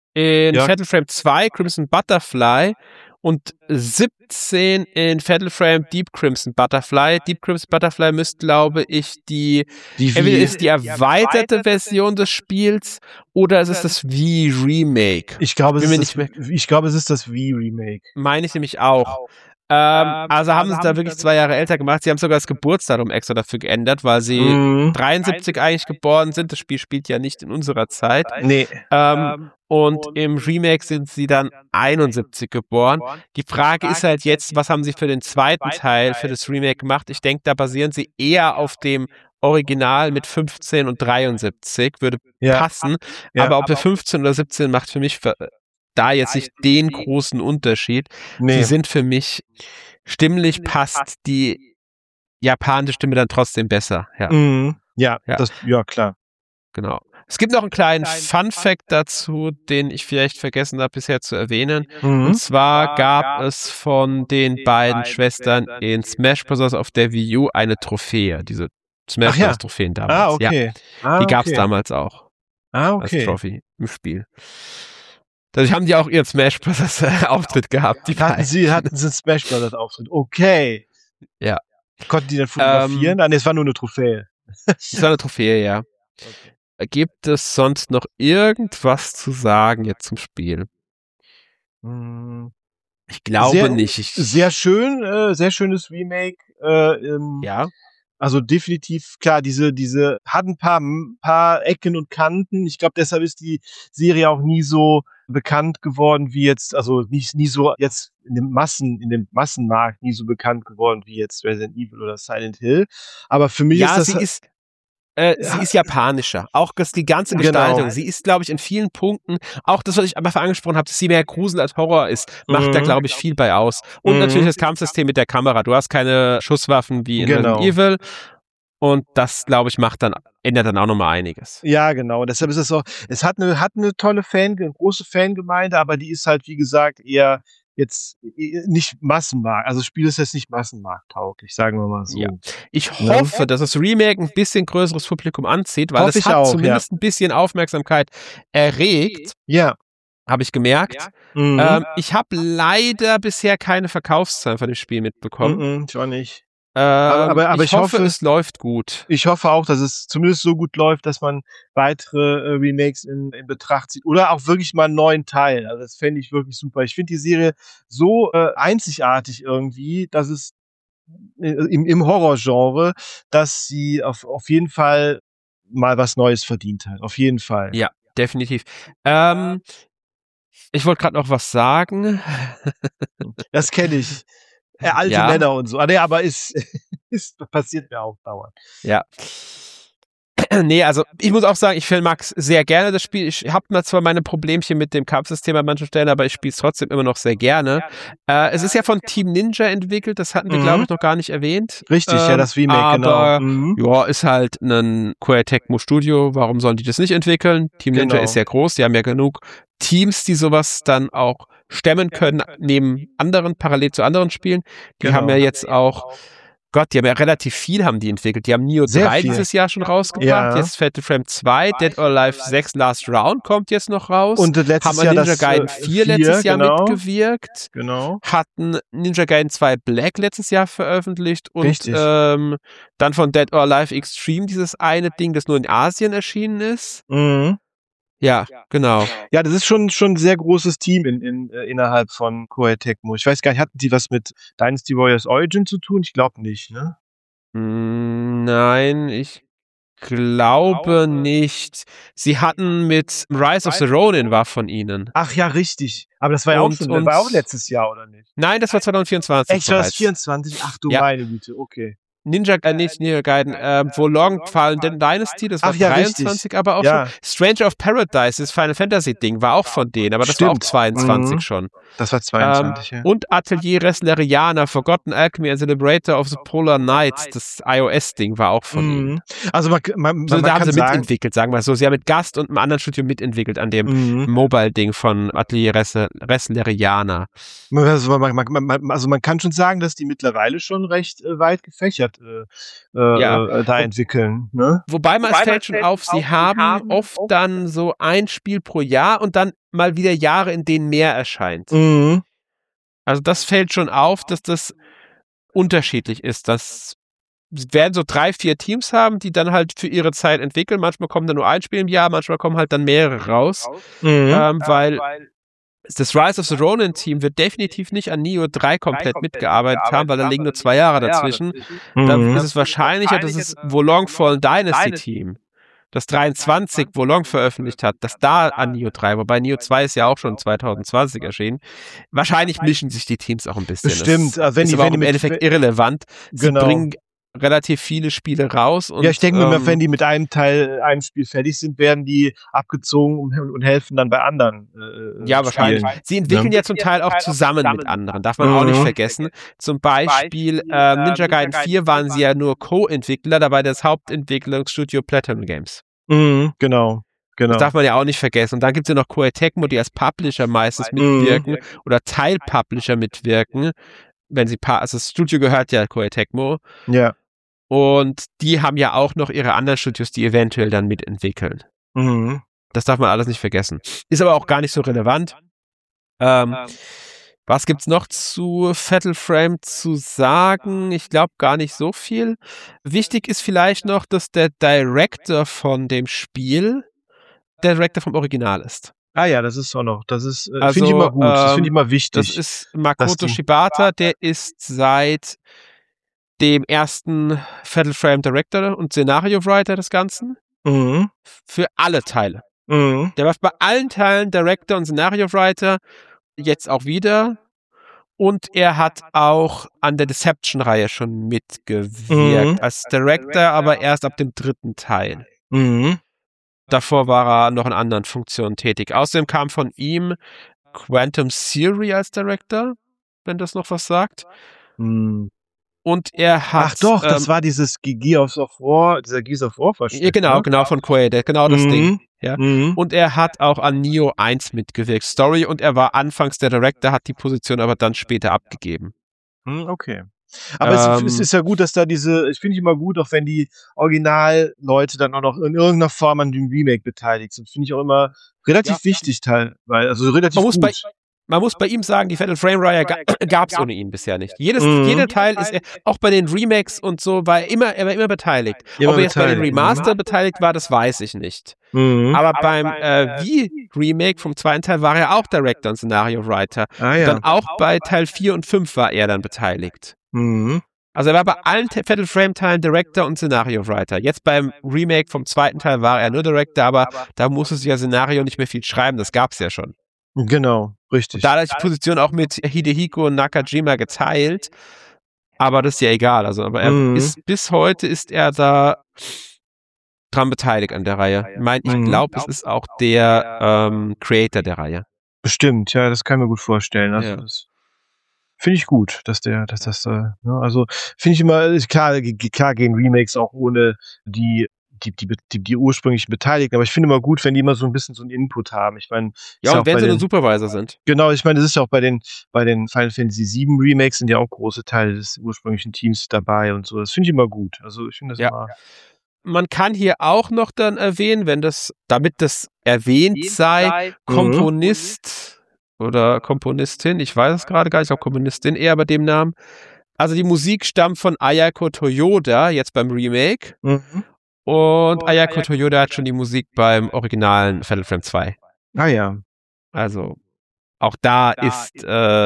in Ja. Fatal Frame zwei Crimson Butterfly und siebzehn in Fatal Frame Deep Crimson Butterfly. Deep Crimson Butterfly müsste, glaube ich, die Die entweder Wii. ist die erweiterte Version des Spiels oder es ist das Wii Remake. Ich glaube, bin es mir ist nicht das, ich glaube, es ist das Wii Remake. Meine ich nämlich auch. Ähm, also haben sie es da wirklich zwei Jahre älter gemacht. Sie haben sogar das Geburtsdatum extra dafür geändert, weil sie Mhm. dreiundsiebzig eigentlich geboren sind. Das Spiel spielt ja nicht in unserer Zeit. Nee. Ähm, und im Remake sind sie dann einundsiebzig geboren. Die Frage ist halt jetzt, was haben sie für den zweiten Teil, für das Remake gemacht? Ich denke, da basieren sie eher auf dem Original mit fünfzehn und dreiundsiebzig. Würde Ja. passen. Ja. Aber ob wir fünfzehn oder siebzehn macht für mich für, da jetzt nicht den großen Unterschied. Nee. Sie sind für mich stimmlich passt die japanische Stimme dann trotzdem besser. Ja, Mhm. Ja, Ja. das, ja, klar. genau. Es gibt noch einen kleinen Fun-Fact dazu, den ich vielleicht vergessen habe bisher zu erwähnen. Mhm. Und zwar gab es von den beiden Schwestern in Smash Bros. Auf der Wii U eine Trophäe, diese Smash Ach ja. Bros. Trophäen damals. Ah, okay. Ja, Ah, die gab es okay. damals auch Ah, als okay. Trophy im Spiel. Dadurch haben die auch ihren Smash Bros. Auftritt gehabt. Die Hatten beiden. sie, hatten sie einen Smash Brothers Auftritt. Okay. Ja. Konnten die dann fotografieren? Ähm, ah, nee, es war nur eine Trophäe. Das war eine Trophäe, ja. Okay. Gibt es sonst noch irgendwas zu sagen jetzt zum Spiel? Mm, Ich glaube sehr, nicht. Ich, Sehr schön, äh, sehr schönes Remake. Äh, ähm, ja. Also definitiv, klar, diese, diese, hat ein paar, ein paar Ecken und Kanten. Ich glaube, deshalb ist die Serie auch nie so bekannt geworden wie jetzt, also nicht, nie so jetzt in dem Massen, in dem Massenmarkt nie so bekannt geworden wie jetzt Resident Evil oder Silent Hill. Aber für mich Ja, ist das. sie ist, äh, sie Ja. ist japanischer. Auch das, die ganze Genau. Gestaltung. Sie ist, glaube ich, in vielen Punkten, auch das, was ich am Anfang angesprochen habe, dass sie mehr Grusel als Horror ist, macht Mhm. da, glaube ich, viel bei aus. Und Mhm. natürlich das Kampfsystem mit der Kamera. Du hast keine Schusswaffen wie in Genau. Resident Evil. Und das, glaube ich, macht dann, ändert dann auch nochmal einiges. Ja, genau. Deshalb ist es auch, es hat eine, hat eine tolle Fan, eine große Fangemeinde, aber die ist halt, wie gesagt, eher jetzt eh, nicht Massenmarkt. Also das Spiel ist jetzt nicht massenmarkttauglich, sagen wir mal so. Ja. Ich Ne? hoffe, dass das Remake ein bisschen größeres Publikum anzieht, weil Hoffe es ich hat auch, zumindest ein bisschen Aufmerksamkeit erregt, Ja. habe ich gemerkt. Mhm. Ähm, ich habe leider bisher keine Verkaufszahlen von dem Spiel mitbekommen. Mhm, ich auch nicht. Ähm, aber- aber ich, ich hoffe, hoffe- es läuft gut. Ich hoffe auch, dass es zumindest so gut läuft, dass man weitere äh, Remakes in, in Betracht zieht. Oder auch wirklich mal einen neuen Teil. Also das fände ich wirklich super. Ich finde die Serie so äh, einzigartig irgendwie, dass es äh, im, im Horrorgenre, dass sie auf, auf jeden Fall mal was Neues verdient hat. Auf jeden Fall. Ja, definitiv. Ähm, ich wollte gerade noch was sagen. Das kenne ich. Äh, alte Ja. Männer und so. Ah, nee, aber ist, ist passiert mir auch dauernd. Ja. Nee, also ich muss auch sagen, ich mag es sehr gerne, das Spiel. Ich habe zwar meine Problemchen mit dem Kampfsystem an manchen Stellen, aber ich spiele es trotzdem immer noch sehr gerne. Äh, es ist ja von Team Ninja entwickelt, das hatten wir, Mhm. glaube ich, noch gar nicht erwähnt. Richtig, ähm, ja, das Remake, aber, genau. Mhm. ja, ist halt ein Koei Tecmo Studio, warum sollen die das nicht entwickeln? Team Ninja Genau. ist sehr groß, die haben ja genug Teams, die sowas dann auch stemmen können, neben anderen, parallel zu anderen Spielen. Die Genau. haben ja jetzt auch... Gott, die haben ja relativ viel haben die entwickelt. Die haben Nioh Sehr drei viel. dieses Jahr schon rausgebracht. Ja. Jetzt Fatal Frame zwei, Dead or Alive sechs Last Round kommt jetzt noch raus. Und äh, letztes haben an Jahr Ninja das Gaiden äh, vier letztes Jahr genau. mitgewirkt. Genau. Hatten Ninja Gaiden zwei Black letztes Jahr veröffentlicht. Und Richtig. ähm, dann von Dead or Alive Extreme dieses eine Ding, das nur in Asien erschienen ist. Mhm. Ja, genau. Ja, das ist schon schon ein sehr großes Team in, in, äh, innerhalb von Koei Tecmo. Ich weiß gar nicht, hatten die was mit Dynasty Warriors Origin zu tun? Ich glaube nicht, ne? Mm, Nein, ich glaube nicht. Sie hatten mit Rise of the Ronin war von ihnen. Ach ja, richtig. Aber das war ja auch Und- schon, und- war auch letztes Jahr, oder nicht? Nein, das war zwanzig vierundzwanzig Echt, war das bereits. vierundzwanzig? Ach du Ja. meine Güte, okay. Ninja, äh, nicht Ninja Gaiden, äh, Wolong Fallen Dynasty, das war Ach ja, dreiundzwanzig, richtig. aber auch Ja. schon. Stranger of Paradise, das Final Fantasy Ding, war auch von denen, aber das war auch Stimmt. zweiundzwanzig Mhm. schon. Das war zweiundzwanzig, Ähm, ja. Und Atelier Wrestleriana, Forgotten Alchemy and Celebrator of the Polar Knights, das iOS-Ding war auch von ihnen. Mhm. Also man, man, man, Also man da haben kann sie sagen, mitentwickelt, sagen wir so. Sie haben mit Gast und einem anderen Studio mitentwickelt an dem Mhm. Mobile-Ding von Atelier Wrestler- Wrestleriana. Also man, man, man, also man kann schon sagen, dass die mittlerweile schon recht äh, weit gefächert äh, äh, Ja. äh, da entwickeln. Ne? Wobei man, es fällt schon auf, sie haben oft dann so ein Spiel pro Jahr und dann mal wieder Jahre, in denen mehr erscheint. Mhm. Also das fällt schon auf, dass das unterschiedlich ist. Das werden so drei, vier Teams haben, die dann halt für ihre Zeit entwickeln. Manchmal kommt dann nur ein Spiel im Jahr, manchmal kommen halt dann mehrere raus. Mhm. Ähm, weil das Rise of the Ronin Team wird definitiv nicht an Nioh drei komplett mitgearbeitet haben, weil da liegen nur zwei Jahre dazwischen. Da Mhm. ist es wahrscheinlicher, dass das Wolong Fallen Dynasty Team, das dreiundzwanzig Wolong veröffentlicht hat, dass da an Nioh drei, wobei Nioh zwei ist ja auch schon zwanzig zwanzig erschienen. Wahrscheinlich mischen sich die Teams auch ein bisschen. Bestimmt, Das äh, wenn ist die- aber wenn auch die im mit- Endeffekt irrelevant. Sie Genau. bringen relativ viele Spiele raus. Und, Ja, ich denke mir, ähm, wenn die mit einem Teil, einem Spiel fertig sind, werden die abgezogen und, und helfen dann bei anderen. Äh, Ja, wahrscheinlich. Spielen. Sie entwickeln Ja. ja zum Teil auch zusammen mit anderen, darf man auch nicht Mhm. vergessen. Zum Beispiel äh, Ninja Gaiden vier waren sie ja nur Co-Entwickler, dabei das Hauptentwicklungsstudio Platinum Games. Mhm, genau. Genau. Das darf man ja auch nicht vergessen. Und dann gibt es ja noch Koei Tecmo, die als Publisher meistens Mhm. mitwirken oder Teilpublisher mitwirken. Wenn sie pa also das Studio gehört ja Koei Tecmo. Ja. Und die haben ja auch noch ihre anderen Studios, die eventuell dann mitentwickeln. Mhm. Das darf man alles nicht vergessen. Ist aber auch gar nicht so relevant. Ähm, was gibt's noch zu Fatal Frame zu sagen? Ich glaube gar nicht so viel. Wichtig ist vielleicht noch, dass der Director von dem Spiel der Director vom Original ist. Ah ja, das ist auch noch. Das ist, äh, Also, finde ich immer gut. Das finde ich ähm, immer wichtig. Das ist Makoto die- Shibata, der ist seit dem ersten Fatal Frame Director und Scenario Writer des Ganzen Mhm. für alle Teile. Mhm. Der war bei allen Teilen Director und Scenario Writer, jetzt auch wieder. Und er hat auch an der Deception-Reihe schon mitgewirkt. Mhm. Als Director, aber erst ab dem dritten Teil. Mhm. Davor war er noch in anderen Funktionen tätig. Außerdem kam von ihm Quantum Theory als Director, wenn das noch was sagt. Mhm. Und er hat. Ach doch, das ähm, war dieses Ge- Gears of War, dieser Gears of War Verschnitt. ja, genau, ne? genau, von Koei, der- genau das Mhm. Ding. Ja. Mhm. Und er hat auch an Nioh eins mitgewirkt, Story, und er war anfangs der Director, hat die Position aber dann später abgegeben. Hm, okay. Aber es, Ähm, es ist ja gut, dass da diese, ich finde ich immer gut, auch wenn die Originalleute dann auch noch in irgendeiner Form an dem Remake beteiligt sind. Finde ich auch immer relativ Ja. wichtig, teilweise. Also relativ Man muss bei, gut. man muss bei ihm sagen, die Fatal Frame Reihe ga, gab es ohne ihn bisher nicht. Jedes, Mhm. Jeder Teil ist, er, auch bei den Remakes und so, war er immer, er war immer beteiligt. Immer Ob er jetzt bei den beteiligt, Remaster beteiligt war, das weiß ich nicht. Mhm. Aber beim äh, Wii-Remake vom zweiten Teil war er auch Director und Scenario Writer. Ah ja. Dann auch bei Teil vier und fünf war er dann beteiligt. Mhm. Also er war bei allen Te- Fatal Frame Teilen Director und Scenario Writer. Jetzt beim Remake vom zweiten Teil war er nur Director, aber da musste sich ja Szenario nicht mehr viel schreiben, das gab's ja schon. Genau, richtig. Da hat er die Position auch mit Hidehiko Nakajima geteilt, aber das ist ja egal. Also, aber er Mhm. ist, bis heute ist er da dran beteiligt an der Reihe. Ich meine, ich Mhm. glaube, es ist auch der ähm, Creator der Reihe. Bestimmt, ja, das kann ich mir gut vorstellen. Also Ja. das finde ich gut, dass der, dass das, äh, ne, also finde ich immer, ist klar, ge- ge- klar gehen Remakes auch ohne die, die, die, die, die ursprünglichen Beteiligten, aber ich finde immer gut, wenn die immer so ein bisschen so einen Input haben. Ich meine, Ja, ist und auch wenn bei sie nur den, Supervisor sind. genau, ich meine, das ist ja auch bei den, bei den Final Fantasy sieben Remakes sind ja auch große Teile des ursprünglichen Teams dabei und so. Das finde ich immer gut. Also ich finde das Ja. immer, Man kann hier auch noch dann erwähnen, wenn das, damit das erwähnt sei, Komponist oder Komponistin, ich weiß es gerade gar nicht, auch Komponistin eher bei dem Namen. Also die Musik stammt von Ayako Toyoda, jetzt beim Remake. mhm. Und Ayako Toyoda hat schon die Musik beim originalen Fatal Frame zwei. Ah ja, Also auch da ist äh,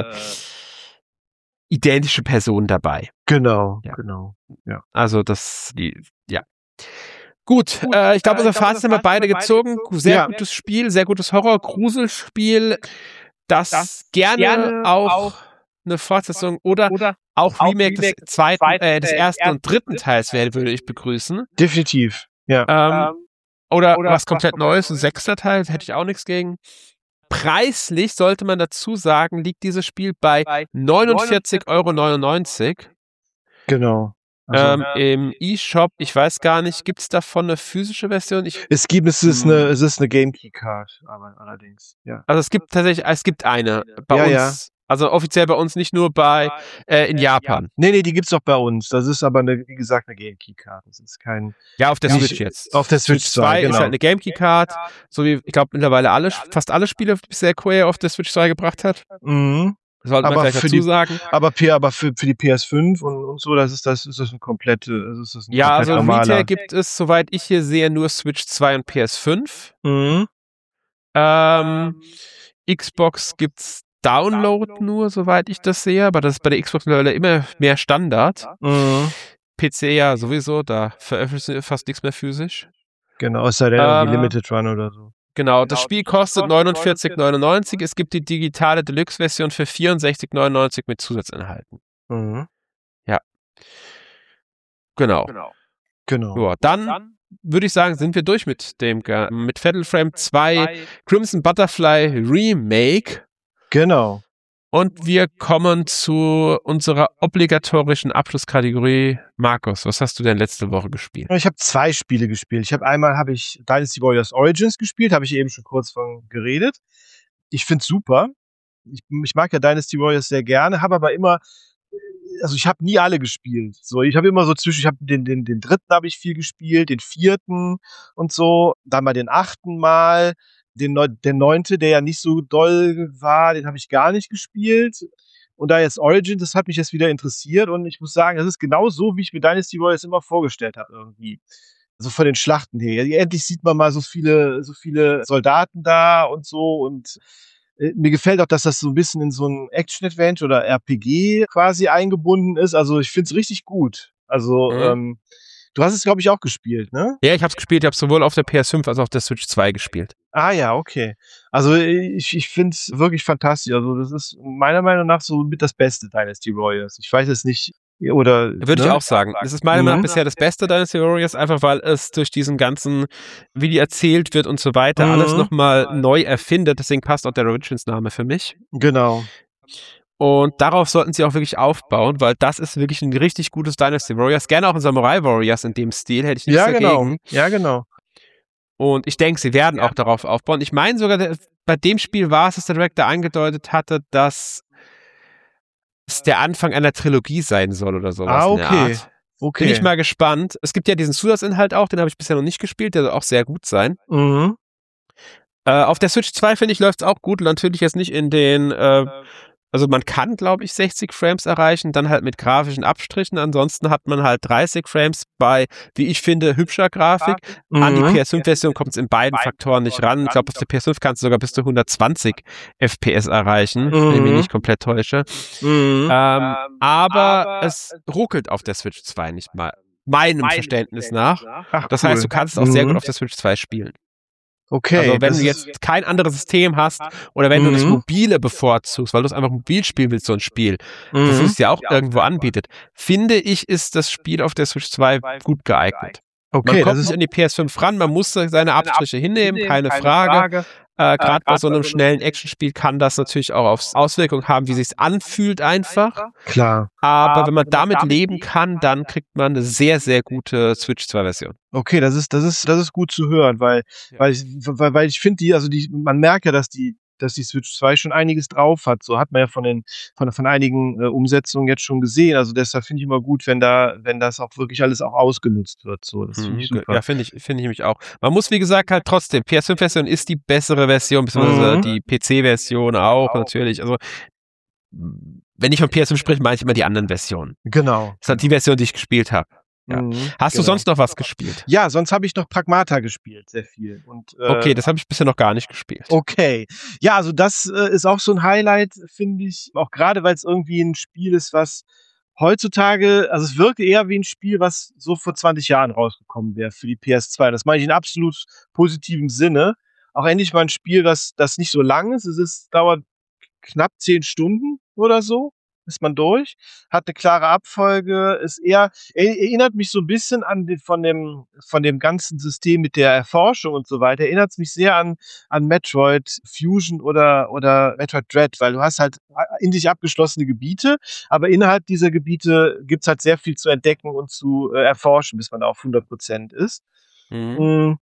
identische Person dabei. genau, Ja. genau. Also das, die, ja. Gut, äh, ich glaube, unser Fazit haben wir beide gezogen. Sehr Ja. gutes Spiel, sehr gutes Horror-Gruselspiel, das, Das gerne, gerne auch auch eine Fortsetzung oder Oder auch auch Remake des Remake des zweiten, zweiten, äh, des äh, ersten ersten und dritten und Teils dritten wäre, würde ich begrüßen. Definitiv. Ja. Ähm, ähm, oder, oder was was komplett komplett Neues, ein Neues. sechster Teil, hätte ich auch nichts gegen. Preislich sollte man dazu sagen, liegt dieses Spiel bei bei neunundvierzig Euro neunundneunzig. Genau. Also, Ähm, Im eShop, ich weiß gar nicht, gibt es davon eine physische Version? Ich, es gibt, es ist Hm. eine, es ist eine Game Key Card, aber allerdings, ja. also es gibt tatsächlich, es gibt eine bei Ja, uns, ja. also offiziell bei uns, nicht nur bei äh, in Japan. Nee, nee, die gibt's auch bei uns. Das ist aber eine, wie gesagt, eine Game Key Card. Das ist kein, Ja, auf der Ja, Switch jetzt. auf der Switch zwei, ist genau. halt eine GameKey Card, so wie ich glaube mittlerweile alle, fast alle Spiele, die bisher Square auf der Switch zwei gebracht hat. mhm. Sollte man Aber vielleicht für dazu die- sagen. Aber, P- aber für, für die P S fünf und, und so, das ist das, ist das ein komplette, das ist das ein Ja, komplett also normaler. Retail gibt es, soweit ich hier sehe, nur Switch zwei und P S fünf. Mhm. Ähm, Xbox gibt's Download nur, soweit ich das sehe, aber das ist bei der Xbox mittlerweile immer mehr Standard. Mhm. P C ja sowieso, da veröffentlichen sie fast nichts mehr physisch. Genau, es sei denn irgendwie Ähm, Limited Run oder so. Genau, das Spiel kostet neunundvierzig neunundneunzig. Es gibt die digitale Deluxe-Version für vierundsechzig neunundneunzig mit Zusatzinhalten. Mhm. Genau. Genau. Ja, dann würde ich sagen, sind wir durch mit dem Ga- mit Fatal Frame zwei Crimson Butterfly Remake Genau. und wir kommen zu unserer obligatorischen Abschlusskategorie. Markus, was hast du denn letzte Woche gespielt? Ich habe zwei Spiele gespielt. Ich habe einmal habe ich Dynasty Warriors Origins gespielt, habe ich eben schon kurz von geredet. Ich find's super. Ich, ich mag ja Dynasty Warriors sehr gerne, habe aber immer, also ich habe nie alle gespielt. So, ich habe immer so zwischen, ich habe den, den, den dritten habe ich viel gespielt, den vierten und so, dann mal den achten Mal, den neu, der neunte, der ja nicht so doll war, den habe ich gar nicht gespielt. Und da jetzt Origins, das hat mich jetzt wieder interessiert und ich muss sagen, das ist genau so, wie ich mir Dynasty Warriors immer vorgestellt habe irgendwie. Also von den Schlachten her. Endlich sieht man mal so viele, so viele Soldaten da und so und äh, mir gefällt auch, dass das so ein bisschen in so ein Action-Adventure oder R P G quasi eingebunden ist. Also ich finde es richtig gut. Also Mhm. ähm, du hast es, glaube ich, auch gespielt, ne? Ja, ich habe es gespielt. Ich habe sowohl auf der P S fünf als auch auf der Switch zwei gespielt. Ah ja, okay. Also ich, ich finde es wirklich fantastisch. Also das ist meiner Meinung nach so mit das beste Dynasty Warriors. Ich weiß es nicht, oder Würde ne? ich auch sagen. Das ist meiner Mhm. Meinung nach bisher das beste Dynasty Warriors, einfach weil es durch diesen ganzen, wie die erzählt wird und so weiter, Mhm. alles nochmal neu erfindet. Deswegen passt auch der Origins-Name für mich. Genau. Und darauf sollten sie auch wirklich aufbauen, weil das ist wirklich ein richtig gutes Dynasty Warriors. Gerne auch ein Samurai Warriors in dem Stil, hätte ich nichts Ja, genau. dagegen. Ja, genau. Und ich denke, sie werden auch darauf aufbauen. Ich meine sogar, der, bei dem Spiel war es, dass der Director angedeutet hatte, dass es der Anfang einer Trilogie sein soll oder sowas. Ah, in der okay. Art. Okay. Bin ich mal gespannt. Es gibt ja diesen Zusatzinhalt auch, den habe ich bisher noch nicht gespielt, der soll auch sehr gut sein. Mhm. Äh, auf der Switch zwei, finde ich, läuft es auch gut. Natürlich jetzt nicht in den, äh, also man kann, glaube ich, sechzig Frames erreichen, dann halt mit grafischen Abstrichen. Ansonsten hat man halt dreißig Frames bei, wie ich finde, hübscher Grafik. An die Mhm. P S fünf-Version kommt es in beiden Faktoren nicht ran. Ich glaube, auf der P S fünf kannst du sogar bis zu hundertzwanzig F P S erreichen, wenn ich mich Mhm. nicht komplett täusche. Mhm. Ähm, aber es ruckelt auf der Switch zwei nicht mal, meinem Verständnis nach. Ach, Das cool. heißt, du kannst es auch sehr Mhm. gut auf der Switch zwei spielen. Okay. Also wenn das du ist- jetzt kein anderes System hast oder wenn du das Mhm. Mobile bevorzugst, weil du es einfach mobil spielen willst, so ein Spiel, das Mhm. es ja auch irgendwo anbietet, finde ich, ist das Spiel auf der Switch zwei gut geeignet. Okay, man kommt das ist nicht an die P S fünf ran, man muss seine Abstriche hinnehmen, keine, keine Frage. Frage. Äh, Gerade bei so einem schnellen Actionspiel kann das natürlich auch aufs Auswirkungen haben, wie sich's anfühlt einfach. Klar. Aber wenn man damit leben kann, dann kriegt man eine sehr, sehr gute Switch zwei Version. Okay, das ist, das ist, das ist gut zu hören, weil, Ja. weil ich, weil, weil ich finde die, also die, man merkt ja, dass die, dass die Switch zwei schon einiges drauf hat. So hat man ja von den, von, von einigen äh, Umsetzungen jetzt schon gesehen. Also deshalb finde ich immer gut, wenn da, wenn das auch wirklich alles auch ausgenutzt wird. So, das finde ich Mhm, super. Ja, finde ich, finde ich nämlich auch. Man muss, wie gesagt, halt trotzdem, P S fünf Version ist die bessere Version, beziehungsweise Mhm. die P C Version auch, natürlich. Also, wenn ich von P S fünf spreche, meine ich immer die anderen Versionen. Genau. Das ist halt die Version, die ich gespielt habe. Ja. Mhm, Hast du genau. sonst noch was gespielt? Ja, sonst habe ich noch Pragmata gespielt, sehr viel. Und, äh, Okay, das habe ich bisher noch gar nicht gespielt. Okay. Ja, also das äh, ist auch so ein Highlight, finde ich. Auch gerade, weil es irgendwie ein Spiel ist, was heutzutage, also es wirkt eher wie ein Spiel, was so vor zwanzig Jahren rausgekommen wäre für die P S zwei. Das meine ich in absolut positivem Sinne. Auch endlich mal ein Spiel, was das nicht so lang ist. Es ist, dauert knapp zehn Stunden oder so. Ist man durch, hat eine klare Abfolge, ist eher, er- erinnert mich so ein bisschen an den, von dem, von dem ganzen System mit der Erforschung und so weiter, erinnert es mich sehr an, an Metroid Fusion oder, oder Metroid Dread, weil du hast halt in sich abgeschlossene Gebiete, aber innerhalb dieser Gebiete gibt's halt sehr viel zu entdecken und zu äh, erforschen, bis man da auf hundert Prozent ist. Mhm. Mm,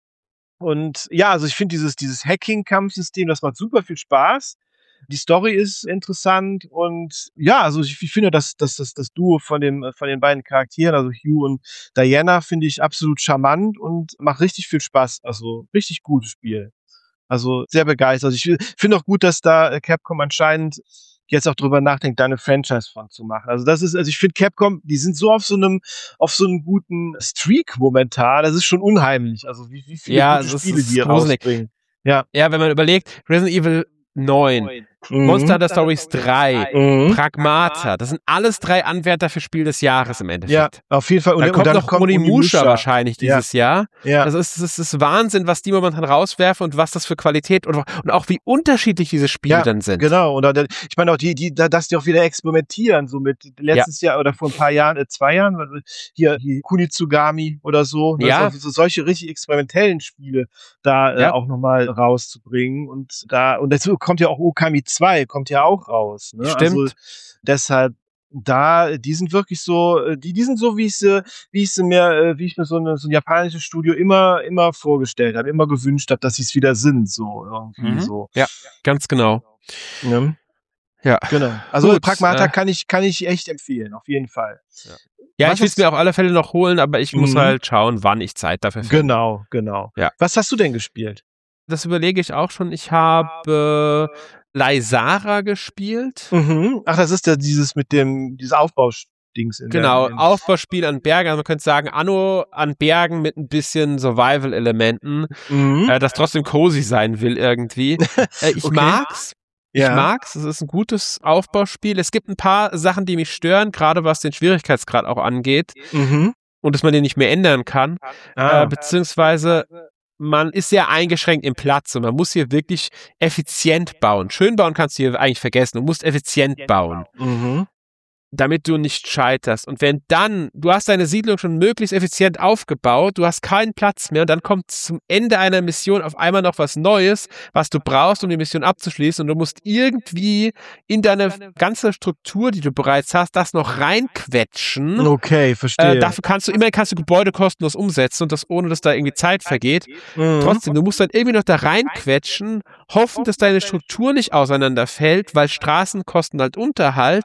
Und ja, also ich finde dieses, dieses Hacking-Kampfsystem, das macht super viel Spaß. Die Story ist interessant und ja, also ich, ich finde, dass dass das, das Duo von, dem, von den beiden Charakteren, also Hugh und Diana, finde ich absolut charmant und macht richtig viel Spaß. Also richtig gutes Spiel. Also sehr begeistert. Also ich finde auch gut, dass da äh, Capcom anscheinend jetzt auch drüber nachdenkt, da eine Franchise von zu machen. Also das ist, also ich finde Capcom, die sind so auf so einem, auf so einem guten Streak momentan. Das ist schon unheimlich. Also wie, wie viele Ja, gute das Spiele ist die hier gruselig. rausbringen. Ja. Ja, wenn man überlegt, Resident Evil neun, Mhm. Monster Hunter Stories drei, Mhm. Pragmata, das sind alles drei Anwärter für Spiel des Jahres im Ja, Endeffekt. auf jeden Fall. Und Dann kommt und dann noch Onimusha wahrscheinlich Ja. dieses Jahr. Ja. Das ist, das ist Wahnsinn, was die momentan rauswerfen und was das für Qualität und, und auch wie unterschiedlich diese Spiele Ja, dann sind. genau. Und da, ich meine auch die, die, da, dass die auch wieder experimentieren, so mit letztes Jahr oder vor ein paar Jahren, äh, zwei Jahren, also hier, hier Kunitsugami oder so, ne, Ja. so, so solche richtig experimentellen Spiele da äh, Ja. auch nochmal rauszubringen. Und da, und dazu kommt ja auch Okami zwei, kommt ja auch raus. Ne? Stimmt. Also deshalb, da, die sind wirklich so, äh, die, die sind so, wie ich sie, wie ich sie mir, äh, wie ich mir so, eine, so ein japanisches Studio immer, immer vorgestellt habe, immer gewünscht habe, dass sie es wieder sind, so irgendwie Mhm. so. Ja, ganz genau. Ne? Ja. Genau. Also Gut, Pragmata äh, kann ich, kann ich echt empfehlen, auf jeden Fall. Ja, Was ich will es hast- mir auf alle Fälle noch holen, aber ich muss Mhm. halt schauen, wann ich Zeit dafür finde. Genau, genau. Ja. Was hast du denn gespielt? Das überlege ich auch schon. Ich habe äh, Laisara gespielt. Mhm. Ach, das ist ja dieses mit dem, dieses Aufbaudings in Genau, der, in, Aufbauspiel an Bergen. Also man könnte sagen, Anno an Bergen mit ein bisschen Survival-Elementen, mhm. äh, das trotzdem cozy sein will irgendwie. Äh, ich Okay. mag's. Ich Ja. mag's. Es ist ein gutes Aufbauspiel. Es gibt ein paar Sachen, die mich stören, gerade was den Schwierigkeitsgrad auch angeht Mhm. und dass man den nicht mehr ändern kann. Ah. Äh, beziehungsweise man ist sehr eingeschränkt im Platz und man muss hier wirklich effizient bauen. Schön bauen kannst du hier eigentlich vergessen. Du musst effizient bauen, Mhm. damit du nicht scheiterst. Und wenn dann, du hast deine Siedlung schon möglichst effizient aufgebaut, du hast keinen Platz mehr und dann kommt zum Ende einer Mission auf einmal noch was Neues, was du brauchst, um die Mission abzuschließen und du musst irgendwie in deine ganze Struktur, die du bereits hast, das noch reinquetschen. Okay, verstehe. Äh, dafür kannst du, immerhin kannst du Gebäude kostenlos umsetzen und das ohne, dass da irgendwie Zeit vergeht. Mhm. Trotzdem, du musst dann irgendwie noch da reinquetschen, hoffen, dass deine Struktur nicht auseinanderfällt, weil Straßen kosten halt Unterhalt.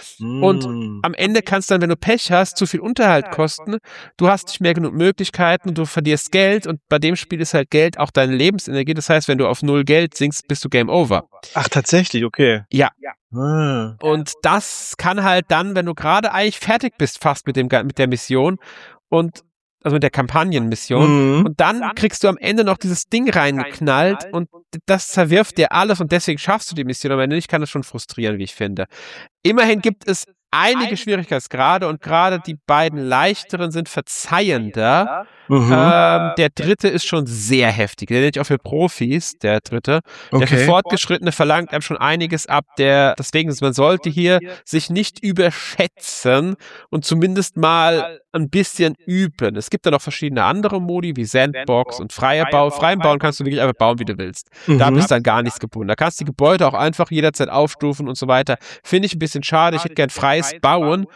Und Mhm. am Ende kannst dann, wenn du Pech hast, zu viel Unterhalt kosten. Du hast nicht mehr genug Möglichkeiten und du verlierst Geld. Und bei dem Spiel ist halt Geld auch deine Lebensenergie. Das heißt, wenn du auf null Geld sinkst, bist du Game Over. Ach, tatsächlich, okay. Ja. Ah. Und das kann halt dann, wenn du gerade eigentlich fertig bist, fast mit dem mit der Mission und also mit der Kampagnenmission. Mhm. Und dann kriegst du am Ende noch dieses Ding reingeknallt und das zerwirft dir alles und deswegen schaffst du die Mission am Ende nicht. Kann das schon frustrieren, wie ich finde. Immerhin gibt es einige Schwierigkeitsgrade und gerade die beiden leichteren sind verzeihender. Mhm. Ähm, der dritte ist schon sehr heftig. Der nennt ich auch für Profis, der dritte. Der Okay. für Fortgeschrittene verlangt einem schon einiges ab. Der, deswegen, man sollte hier sich nicht überschätzen und zumindest mal ein bisschen üben. Es gibt da noch verschiedene andere Modi, wie Sandbox und freier Bau. Freien Bauen kannst du wirklich einfach bauen, wie du willst. Da Mhm. bist du dann gar nichts gebunden. Da kannst du die Gebäude auch einfach jederzeit aufstufen und so weiter. Finde ich ein bisschen schade. Ich hätte gern freies Bauen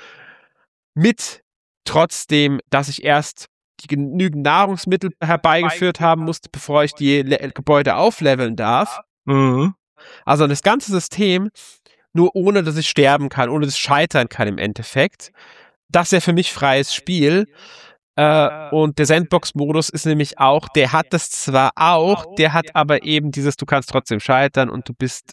mit trotzdem, dass ich erst die genügend Nahrungsmittel herbeigeführt haben musste, bevor ich die Le- Gebäude aufleveln darf. Mhm. Also das ganze System, nur ohne, dass ich sterben kann, ohne dass ich scheitern kann im Endeffekt. Das ist ja für mich freies Spiel. Äh, und der Sandbox-Modus ist nämlich auch, der hat das zwar auch, der hat aber eben dieses, du kannst trotzdem scheitern und du bist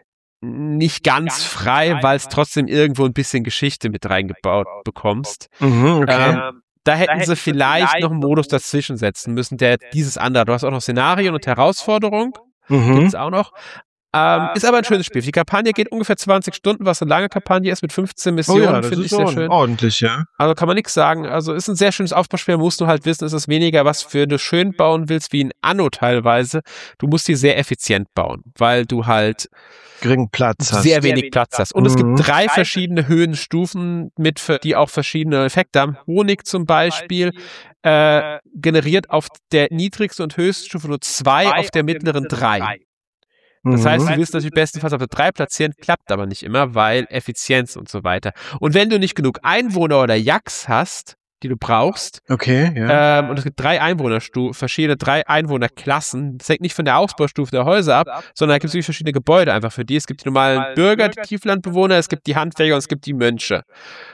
nicht ganz frei, weil es trotzdem irgendwo ein bisschen Geschichte mit reingebaut bekommst. Mhm. Okay. Ähm, da hätten sie vielleicht noch einen Modus dazwischen setzen müssen, der dieses andere, du hast auch noch Szenarien und Herausforderungen, Mhm. gibt's auch noch. Ähm, ist aber ein schönes Spiel. Die Kampagne geht ungefähr zwanzig Stunden, was eine lange Kampagne ist mit fünfzehn Oh Missionen, ja, das finde ist ich sehr ord- schön. ordentlich, ja. Also kann man nichts sagen. Also ist ein sehr schönes Aufbauspiel, musst du halt wissen, es ist weniger, was für du schön bauen willst, wie in Anno teilweise. Du musst die sehr effizient bauen, weil du halt Geringen Platz hast. sehr wenig Platz hast. Und es Mhm. gibt drei verschiedene Höhenstufen, mit, für- die auch verschiedene Effekte haben. Honig zum Beispiel äh, generiert auf der niedrigsten und höchsten Stufe nur zwei, auf der mittleren drei. Das Mhm. heißt, du willst natürlich bestenfalls auf der drei platzieren, klappt aber nicht immer, weil Effizienz und so weiter. Und wenn du nicht genug Einwohner oder Yaks hast, die du brauchst, Okay, ja. ähm, und es gibt drei Einwohnerstufen, verschiedene drei Einwohnerklassen, das hängt nicht von der Ausbaustufe der Häuser ab, sondern da gibt es wirklich verschiedene Gebäude einfach für die. Es gibt die normalen Bürger, die Tieflandbewohner, es gibt die Handwerker und es gibt die Mönche.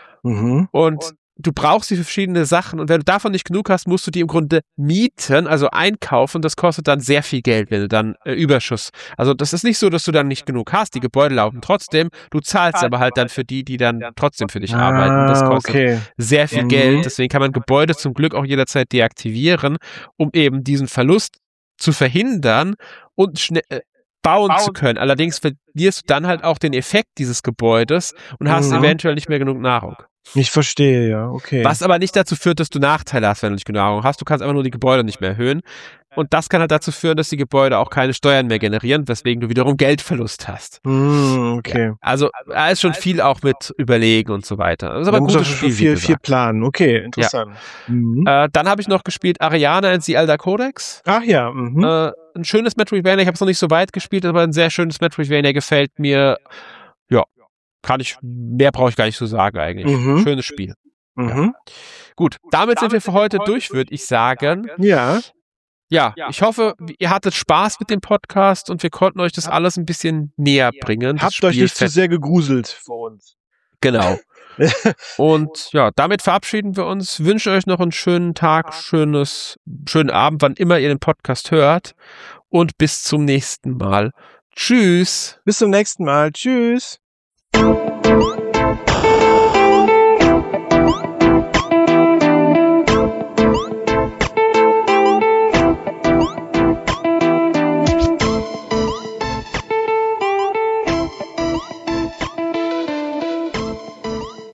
Mhm. Und du brauchst die für verschiedene Sachen und wenn du davon nicht genug hast, musst du die im Grunde mieten, also einkaufen. Das kostet dann sehr viel Geld, wenn du dann äh, Überschuss. Also das ist nicht so, dass du dann nicht genug hast. Die Gebäude laufen trotzdem. Du zahlst aber halt dann für die, die dann trotzdem für dich arbeiten. Das Ah, kostet okay. sehr viel Mhm. Geld. Deswegen kann man Gebäude zum Glück auch jederzeit deaktivieren, um eben diesen Verlust zu verhindern und schnell äh, bauen zu können. Allerdings verlierst du dann halt auch den Effekt dieses Gebäudes und hast Mhm. eventuell nicht mehr genug Nahrung. Ich verstehe, ja, okay. Was aber nicht dazu führt, dass du Nachteile hast, wenn du nicht genug Nahrung hast. Du kannst einfach nur die Gebäude nicht mehr erhöhen. Und das kann halt dazu führen, dass die Gebäude auch keine Steuern mehr generieren, weswegen du wiederum Geldverlust hast. Mhm, okay. Also da ist schon viel auch mit Überlegen und so weiter. Das ist aber Man ein muss gutes auch Spiel, viel, wie viel gesagt. planen. Okay, interessant. Mhm. Äh, dann habe ich noch gespielt Ariana and the Elder Codex. Ach ja, mhm. Äh, ein schönes Metroidvania. Ich habe es noch nicht so weit gespielt, aber ein sehr schönes Metroidvania gefällt mir. Ja, kann ich, mehr brauche ich gar nicht zu sagen eigentlich. Mhm. Schönes Spiel. Mhm. Gut, damit sind wir für heute durch, würde ich sagen. Ja. Ja, ich hoffe, ihr hattet Spaß mit dem Podcast und wir konnten euch das alles ein bisschen näher bringen. Das Habt euch nicht zu Spielfest. sehr gegruselt vor uns. Genau. Und ja, damit verabschieden wir uns. Wünschen euch noch einen schönen Tag, schönes, schönen Abend, wann immer ihr den Podcast hört. Und bis zum nächsten Mal. Tschüss. Bis zum nächsten Mal. Tschüss.